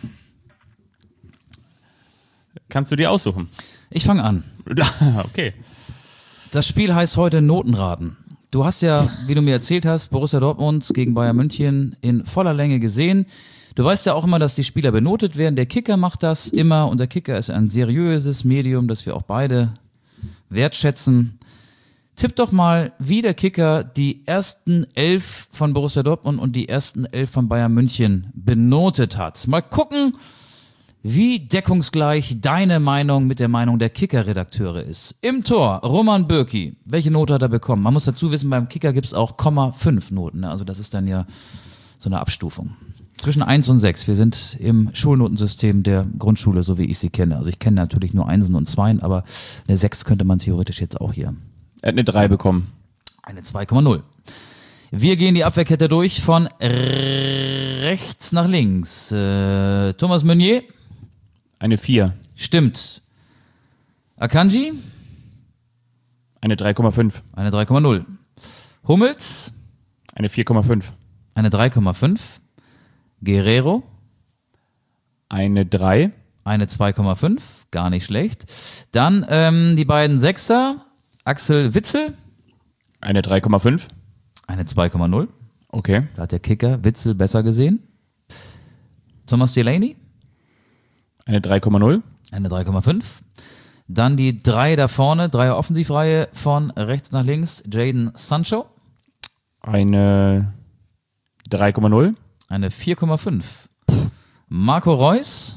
Kannst du dir aussuchen? Ich fange an. Okay. Das Spiel heißt heute Notenraten. Du hast ja, wie du mir erzählt hast, Borussia Dortmund gegen Bayern München in voller Länge gesehen. Du weißt ja auch immer, dass die Spieler benotet werden. Der Kicker macht das immer und der Kicker ist ein seriöses Medium, das wir auch beide wertschätzen. Tipp doch mal, wie der Kicker die ersten elf von Borussia Dortmund und die ersten elf von Bayern München benotet hat. Mal gucken, wie deckungsgleich deine Meinung mit der Meinung der Kicker-Redakteure ist. Im Tor, Roman Bürki. Welche Note hat er bekommen? Man muss dazu wissen, beim Kicker gibt es auch Komma fünf Noten. Ne? Also das ist dann ja so eine Abstufung. Zwischen eins und sechs. Wir sind im Schulnotensystem der Grundschule, so wie ich sie kenne. Also ich kenne natürlich nur Einsen und Zweien, aber eine sechs könnte man theoretisch jetzt auch hier Er hat eine drei bekommen. Eine zwei Komma null. Wir gehen die Abwehrkette durch von rechts nach links. Äh, Thomas Meunier. Eine vier. Stimmt. Akanji. Eine drei Komma fünf. Eine drei Komma null. Hummels. Eine vier Komma fünf. Eine drei Komma fünf. Guerrero. Eine drei. Eine zwei Komma fünf. Gar nicht schlecht. Dann ähm, die beiden Sechser. Axel Witsel. Eine drei Komma fünf. Eine zwei Komma null. Okay. Da hat der Kicker Witzel besser gesehen. Thomas Delaney. Eine drei Komma null. Eine drei Komma fünf. Dann die drei da vorne, Dreier Offensivreihe von rechts nach links. Jadon Sancho. Eine drei Komma null. Eine vier Komma fünf. Marco Reus.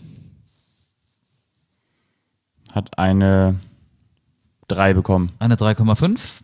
Hat eine drei bekommen. Eine drei Komma fünf.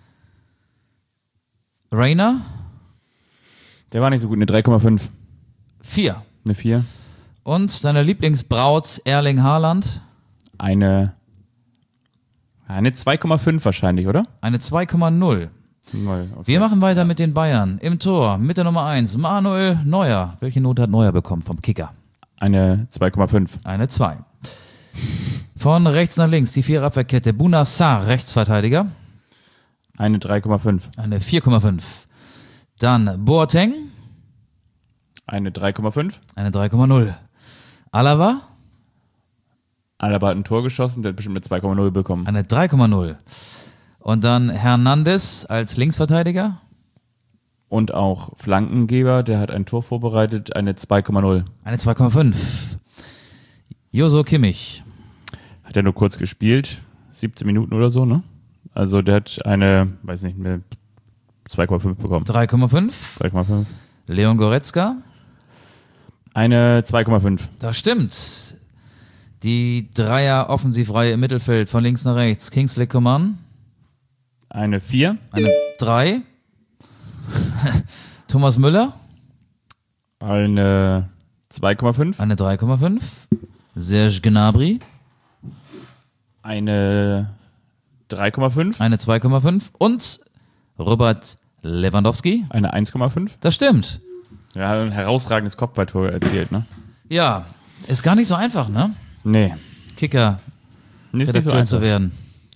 Rainer. Der war nicht so gut. Eine drei Komma fünf. vier. Eine vier. Und deine Lieblingsbraut Erling Haaland. Eine eine zwei Komma fünf wahrscheinlich, oder? Eine zwei Komma null. Null. Okay. Wir machen weiter mit den Bayern. Im Tor mit der Nummer eins Manuel Neuer. Welche Note hat Neuer bekommen vom Kicker? Eine zwei Komma fünf. Eine zwei. Von rechts nach links die Viererabwehrkette. Bouna Sarr, Rechtsverteidiger. Eine drei Komma fünf. Eine vier Komma fünf. Dann Boateng. Eine drei Komma fünf. Eine drei Komma null. Alaba. Alaba hat ein Tor geschossen, der hat bestimmt eine zwei Komma null bekommen. Eine drei Komma null. Und dann Hernandez als Linksverteidiger. Und auch Flankengeber, der hat ein Tor vorbereitet, eine zwei Komma null. Eine zwei Komma fünf. Joso Kimmich. Hat er nur kurz gespielt, siebzehn Minuten oder so, ne? Also der hat eine, weiß nicht, eine zwei Komma fünf bekommen. drei Komma fünf. zwei Komma fünf. Leon Goretzka. Eine zwei Komma fünf. Das stimmt. Die Dreier Offensivreihe im Mittelfeld von links nach rechts. Kingsley Coman. Eine vier. Eine drei. Thomas Müller. Eine zwei Komma fünf. Eine drei Komma fünf. Serge Gnabry. Eine drei Komma fünf. Eine zwei Komma fünf. Und Robert Lewandowski. Eine eins Komma fünf. Das stimmt. Ja, hat ein herausragendes Kopfballtor erzielt, ne? Ja, ist gar nicht so einfach, ne? Nee. Kicker Nee, ist nicht so Redakteur einfach. zu werden.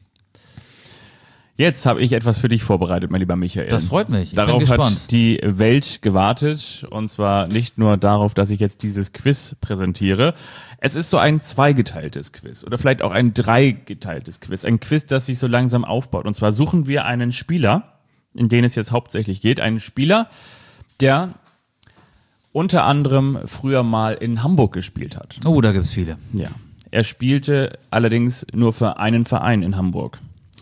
Jetzt habe ich etwas für dich vorbereitet, mein lieber Michael. Das freut mich. Ich Darauf bin gespannt. hat die Welt gewartet. Und zwar nicht nur darauf, dass ich jetzt dieses Quiz präsentiere. Es ist so ein zweigeteiltes Quiz oder vielleicht auch ein dreigeteiltes Quiz. Ein Quiz, das sich so langsam aufbaut. Und zwar suchen wir einen Spieler, in den es jetzt hauptsächlich geht. Einen Spieler, der unter anderem früher mal in Hamburg gespielt hat. Oh, da gibt's viele. Ja. Er spielte allerdings nur für einen Verein in Hamburg.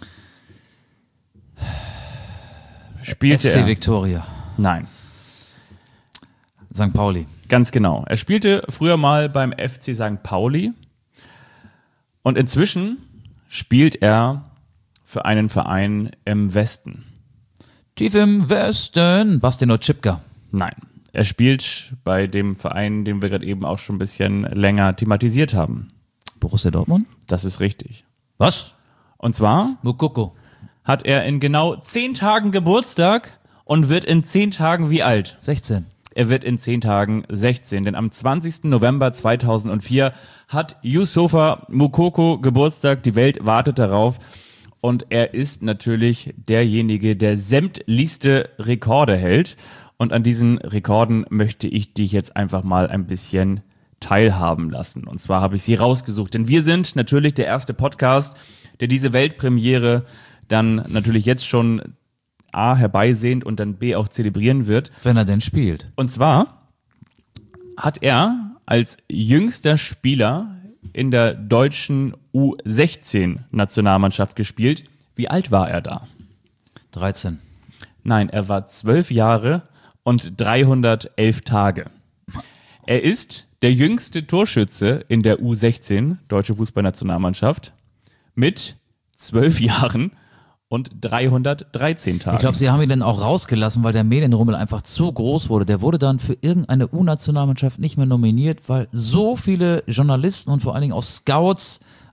Spielte S C er? Victoria. Nein. Sankt Pauli. Ganz genau. Er spielte früher mal beim F C Sankt Pauli und inzwischen spielt er für einen Verein im Westen. Tief im Westen. Bastian Oczipka. Nein. Er spielt bei dem Verein, den wir gerade eben auch schon ein bisschen länger thematisiert haben. Borussia Dortmund? Das ist richtig. Was? Und zwar Mukoko. hat er in genau zehn Tagen Geburtstag und wird in zehn Tagen wie alt? sechzehn. Er wird in zehn Tagen sechzehn, denn am zwanzigsten November zweitausendvier hat Youssoufa Moukoko Geburtstag. Die Welt wartet darauf und er ist natürlich derjenige, der sämtlichste Rekorde hält. Und an diesen Rekorden möchte ich dich jetzt einfach mal ein bisschen teilhaben lassen. Und zwar habe ich sie rausgesucht, denn wir sind natürlich der erste Podcast, der diese Weltpremiere dann natürlich jetzt schon A, herbeisehnt und dann B, auch zelebrieren wird. Wenn er denn spielt. Und zwar hat er als jüngster Spieler in der deutschen U sechzehn Nationalmannschaft gespielt. Wie alt war er da? dreizehn. Nein, er war zwölf Jahre und dreihundertelf Tage. Er ist der jüngste Torschütze in der U sechzehn, deutsche Fußballnationalmannschaft, mit zwölf Jahren und dreihundertdreizehn Tagen. Ich glaube, sie haben ihn dann auch rausgelassen, weil der Medienrummel einfach zu groß wurde. Der wurde dann für irgendeine U-Nationalmannschaft nicht mehr nominiert, weil so viele Journalisten und vor allen Dingen auch Scouts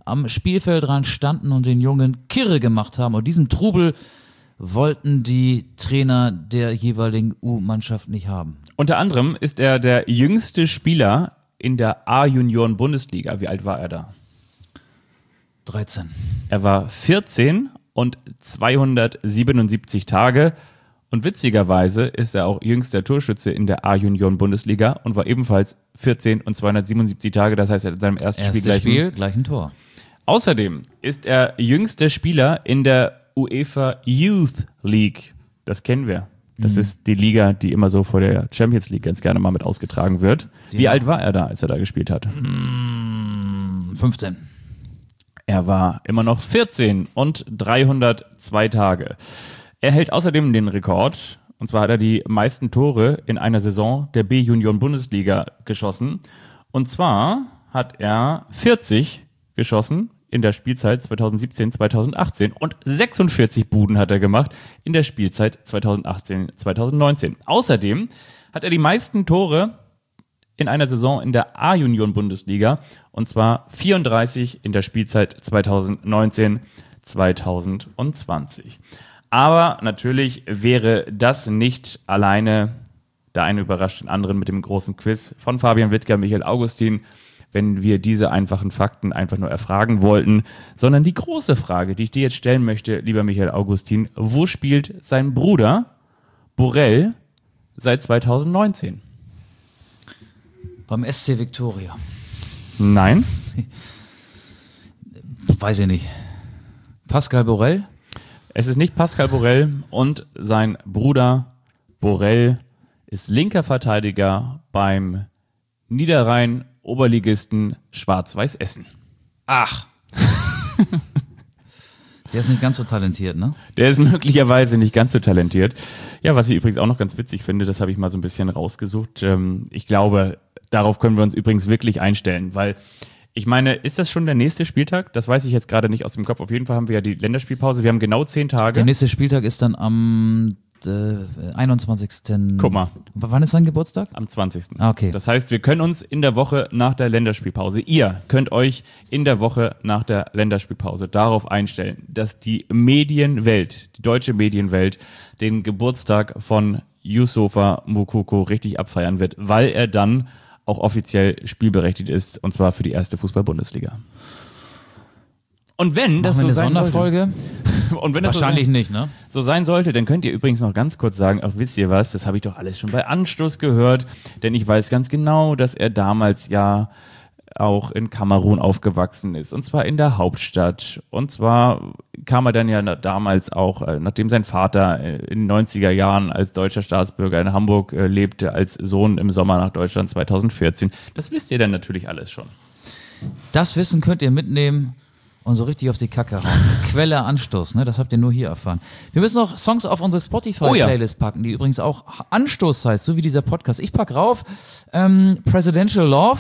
am Spielfeldrand standen und den Jungen kirre gemacht haben. Und diesen Trubel wollten die Trainer der jeweiligen U-Mannschaft nicht haben. Unter anderem ist er der jüngste Spieler in der A-Junioren-Bundesliga. Wie alt war er da? dreizehn. Er war vierzehn und zweihundertsiebenundsiebzig Tage. Und witzigerweise ist er auch jüngster Torschütze in der A-Junioren-Bundesliga und war ebenfalls vierzehn und zweihundertsiebenundsiebzig Tage. Das heißt, er hat in seinem ersten Erstes Spiel gleich, Spiel, gleich ein Tor. Außerdem ist er jüngster Spieler in der UEFA Youth League. Das kennen wir. Das mhm. ist die Liga, die immer so vor der Champions League ganz gerne mal mit ausgetragen wird. Sie Wie alt war er da, als er da gespielt hat? fünfzehn. Er war immer noch vierzehn und dreihundertzwei Tage. Er hält außerdem den Rekord, und zwar hat er die meisten Tore in einer Saison der B-Junioren-Bundesliga geschossen. Und zwar hat er vierzig geschossen in der Spielzeit zweitausendsiebzehn zweitausendachtzehn und sechsundvierzig Buden hat er gemacht in der Spielzeit zweitausendachtzehn zweitausendneunzehn. Außerdem hat er die meisten Tore in einer Saison in der A-Junioren-Bundesliga, und zwar vierunddreißig in der Spielzeit zweitausendneunzehn zweitausendzwanzig. Aber natürlich wäre das nicht alleine, der eine überrascht den anderen mit dem großen Quiz von Fabian Wittger, Michael Augustin, wenn wir diese einfachen Fakten einfach nur erfragen wollten, sondern die große Frage, die ich dir jetzt stellen möchte, lieber Michael Augustin: Wo spielt sein Bruder Borrell seit zweitausendneunzehn? Beim S C Viktoria. Nein. Weiß ich nicht. Pascal Borrell? Es ist nicht Pascal Borrell, und sein Bruder Borrell ist linker Verteidiger beim Niederrhein-Oberligisten Schwarz-Weiß Essen. Ach. Der ist nicht ganz so talentiert, ne? Der ist möglicherweise nicht ganz so talentiert. Ja, was ich übrigens auch noch ganz witzig finde, das habe ich mal so ein bisschen rausgesucht. Ich glaube, darauf können wir uns übrigens wirklich einstellen, weil ich meine, ist das schon der nächste Spieltag? Das weiß ich jetzt gerade nicht aus dem Kopf. Auf jeden Fall haben wir ja die Länderspielpause. Wir haben genau zehn Tage. Der nächste Spieltag ist dann am äh, einundzwanzigsten Guck mal. Wann ist dein Geburtstag? Am zwanzigsten Ah, okay. Das heißt, wir können uns in der Woche nach der Länderspielpause, ihr könnt euch in der Woche nach der Länderspielpause darauf einstellen, dass die Medienwelt, die deutsche Medienwelt, den Geburtstag von Youssoufa Moukoko richtig abfeiern wird, weil er dann auch offiziell spielberechtigt ist, und zwar für die erste Fußball-Bundesliga. Und wenn das Machen wir so eine sein Sonderfolge? sollte, und wenn das Wahrscheinlich so sein, nicht, ne? so sein sollte, dann könnt ihr übrigens noch ganz kurz sagen, ach, wisst ihr was, das habe ich doch alles schon bei Anstoß gehört, denn ich weiß ganz genau, dass er damals ja auch in Kamerun aufgewachsen ist, und zwar in der Hauptstadt. Und zwar kam er dann ja damals auch, nachdem sein Vater in den neunziger Jahren als deutscher Staatsbürger in Hamburg lebte, als Sohn im Sommer nach Deutschland zweitausendvierzehn. Das wisst ihr dann natürlich alles schon. Das Wissen könnt ihr mitnehmen und so richtig auf die Kacke hauen. Quelle Anstoß, ne? Das habt ihr nur hier erfahren. Wir müssen noch Songs auf unsere Spotify-Playlist Oh ja. packen, die übrigens auch Anstoß heißt, so wie dieser Podcast. Ich pack rauf ähm, Presidential Love,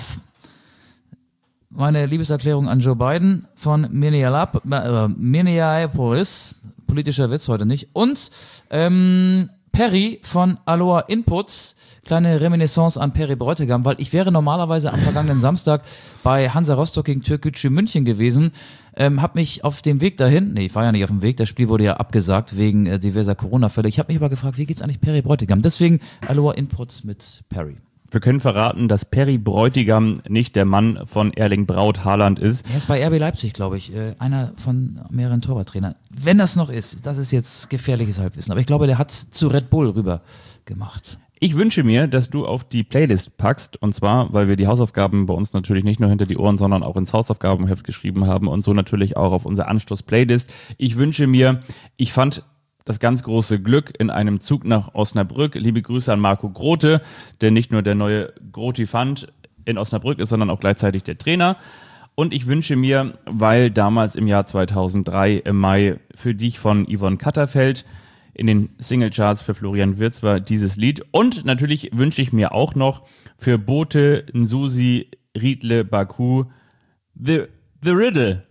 meine Liebeserklärung an Joe Biden von Minnealap- äh, Minneapolis, politischer Witz heute nicht, und ähm, Perry von Aloha Inputs, kleine Reminiscence an Perry Bräutigam, weil ich wäre normalerweise am vergangenen Samstag bei Hansa Rostock gegen Türkgücü München gewesen, ähm, habe mich auf dem Weg dahin, nee, ich war ja nicht auf dem Weg, das Spiel wurde ja abgesagt wegen äh, diverser Corona-Fälle, ich habe mich aber gefragt, wie geht's eigentlich Perry Bräutigam? Deswegen Aloha Inputs mit Perry. Wir können verraten, dass Perry Bräutigam nicht der Mann von Erling Braut Haaland ist. Er ist bei R B Leipzig, glaube ich, äh, einer von mehreren Torwarttrainern. Wenn das noch ist, das ist jetzt gefährliches Halbwissen, aber ich glaube, der hat zu Red Bull rüber gemacht. Ich wünsche mir, dass du auf die Playlist packst, und zwar, weil wir die Hausaufgaben bei uns natürlich nicht nur hinter die Ohren, sondern auch ins Hausaufgabenheft geschrieben haben und so natürlich auch auf unsere Anstoß-Playlist. Ich wünsche mir, ich fand das ganz große Glück in einem Zug nach Osnabrück. Liebe Grüße an Marco Grote, der nicht nur der neue Grotifant in Osnabrück ist, sondern auch gleichzeitig der Trainer. Und ich wünsche mir, weil damals im Jahr zweitausenddrei im Mai für dich von Yvonne Katterfeld in den Singlecharts für Florian Wirtz war dieses Lied. Und natürlich wünsche ich mir auch noch für Bote Nsusi Riedle Baku The, The Riddle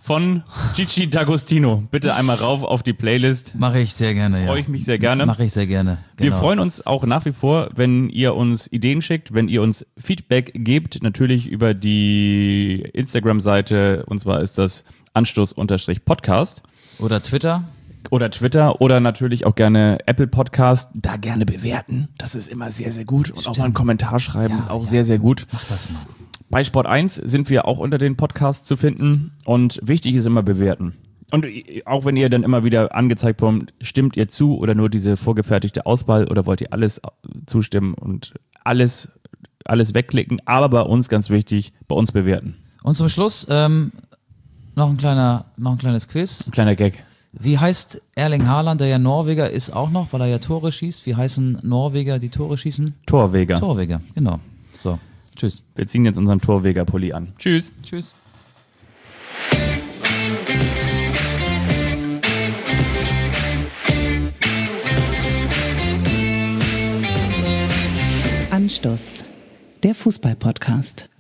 von Gigi D'Agostino. Bitte einmal rauf auf die Playlist. Mache ich sehr gerne, ja. Freue ich mich sehr gerne. Mache ich sehr gerne. Wir genau. freuen uns auch nach wie vor, wenn ihr uns Ideen schickt, wenn ihr uns Feedback gebt, natürlich über die Instagram-Seite, und zwar ist das Anstoß-Podcast Oder Twitter. oder Twitter oder natürlich auch gerne Apple Podcast, da gerne bewerten, das ist immer sehr, sehr gut und auch mal einen Kommentar schreiben, ist auch sehr, sehr gut. Mach das mal. Bei Sport eins sind wir auch unter den Podcasts zu finden und wichtig ist immer bewerten. Und auch wenn ihr dann immer wieder angezeigt bekommt, stimmt ihr zu oder nur diese vorgefertigte Auswahl oder wollt ihr alles zustimmen und alles, alles wegklicken, aber bei uns ganz wichtig, bei uns bewerten. Und zum Schluss ähm, noch, ein kleiner, noch ein kleines Quiz. Ein kleiner Gag. Wie heißt Erling Haaland, der ja Norweger ist auch noch, weil er ja Tore schießt? Wie heißen Norweger, die Tore schießen? Torweger. Torweger, genau. So, tschüss. Wir ziehen jetzt unseren Torweger-Pulli an. Tschüss. Tschüss. Anstoß, der Fußball-Podcast.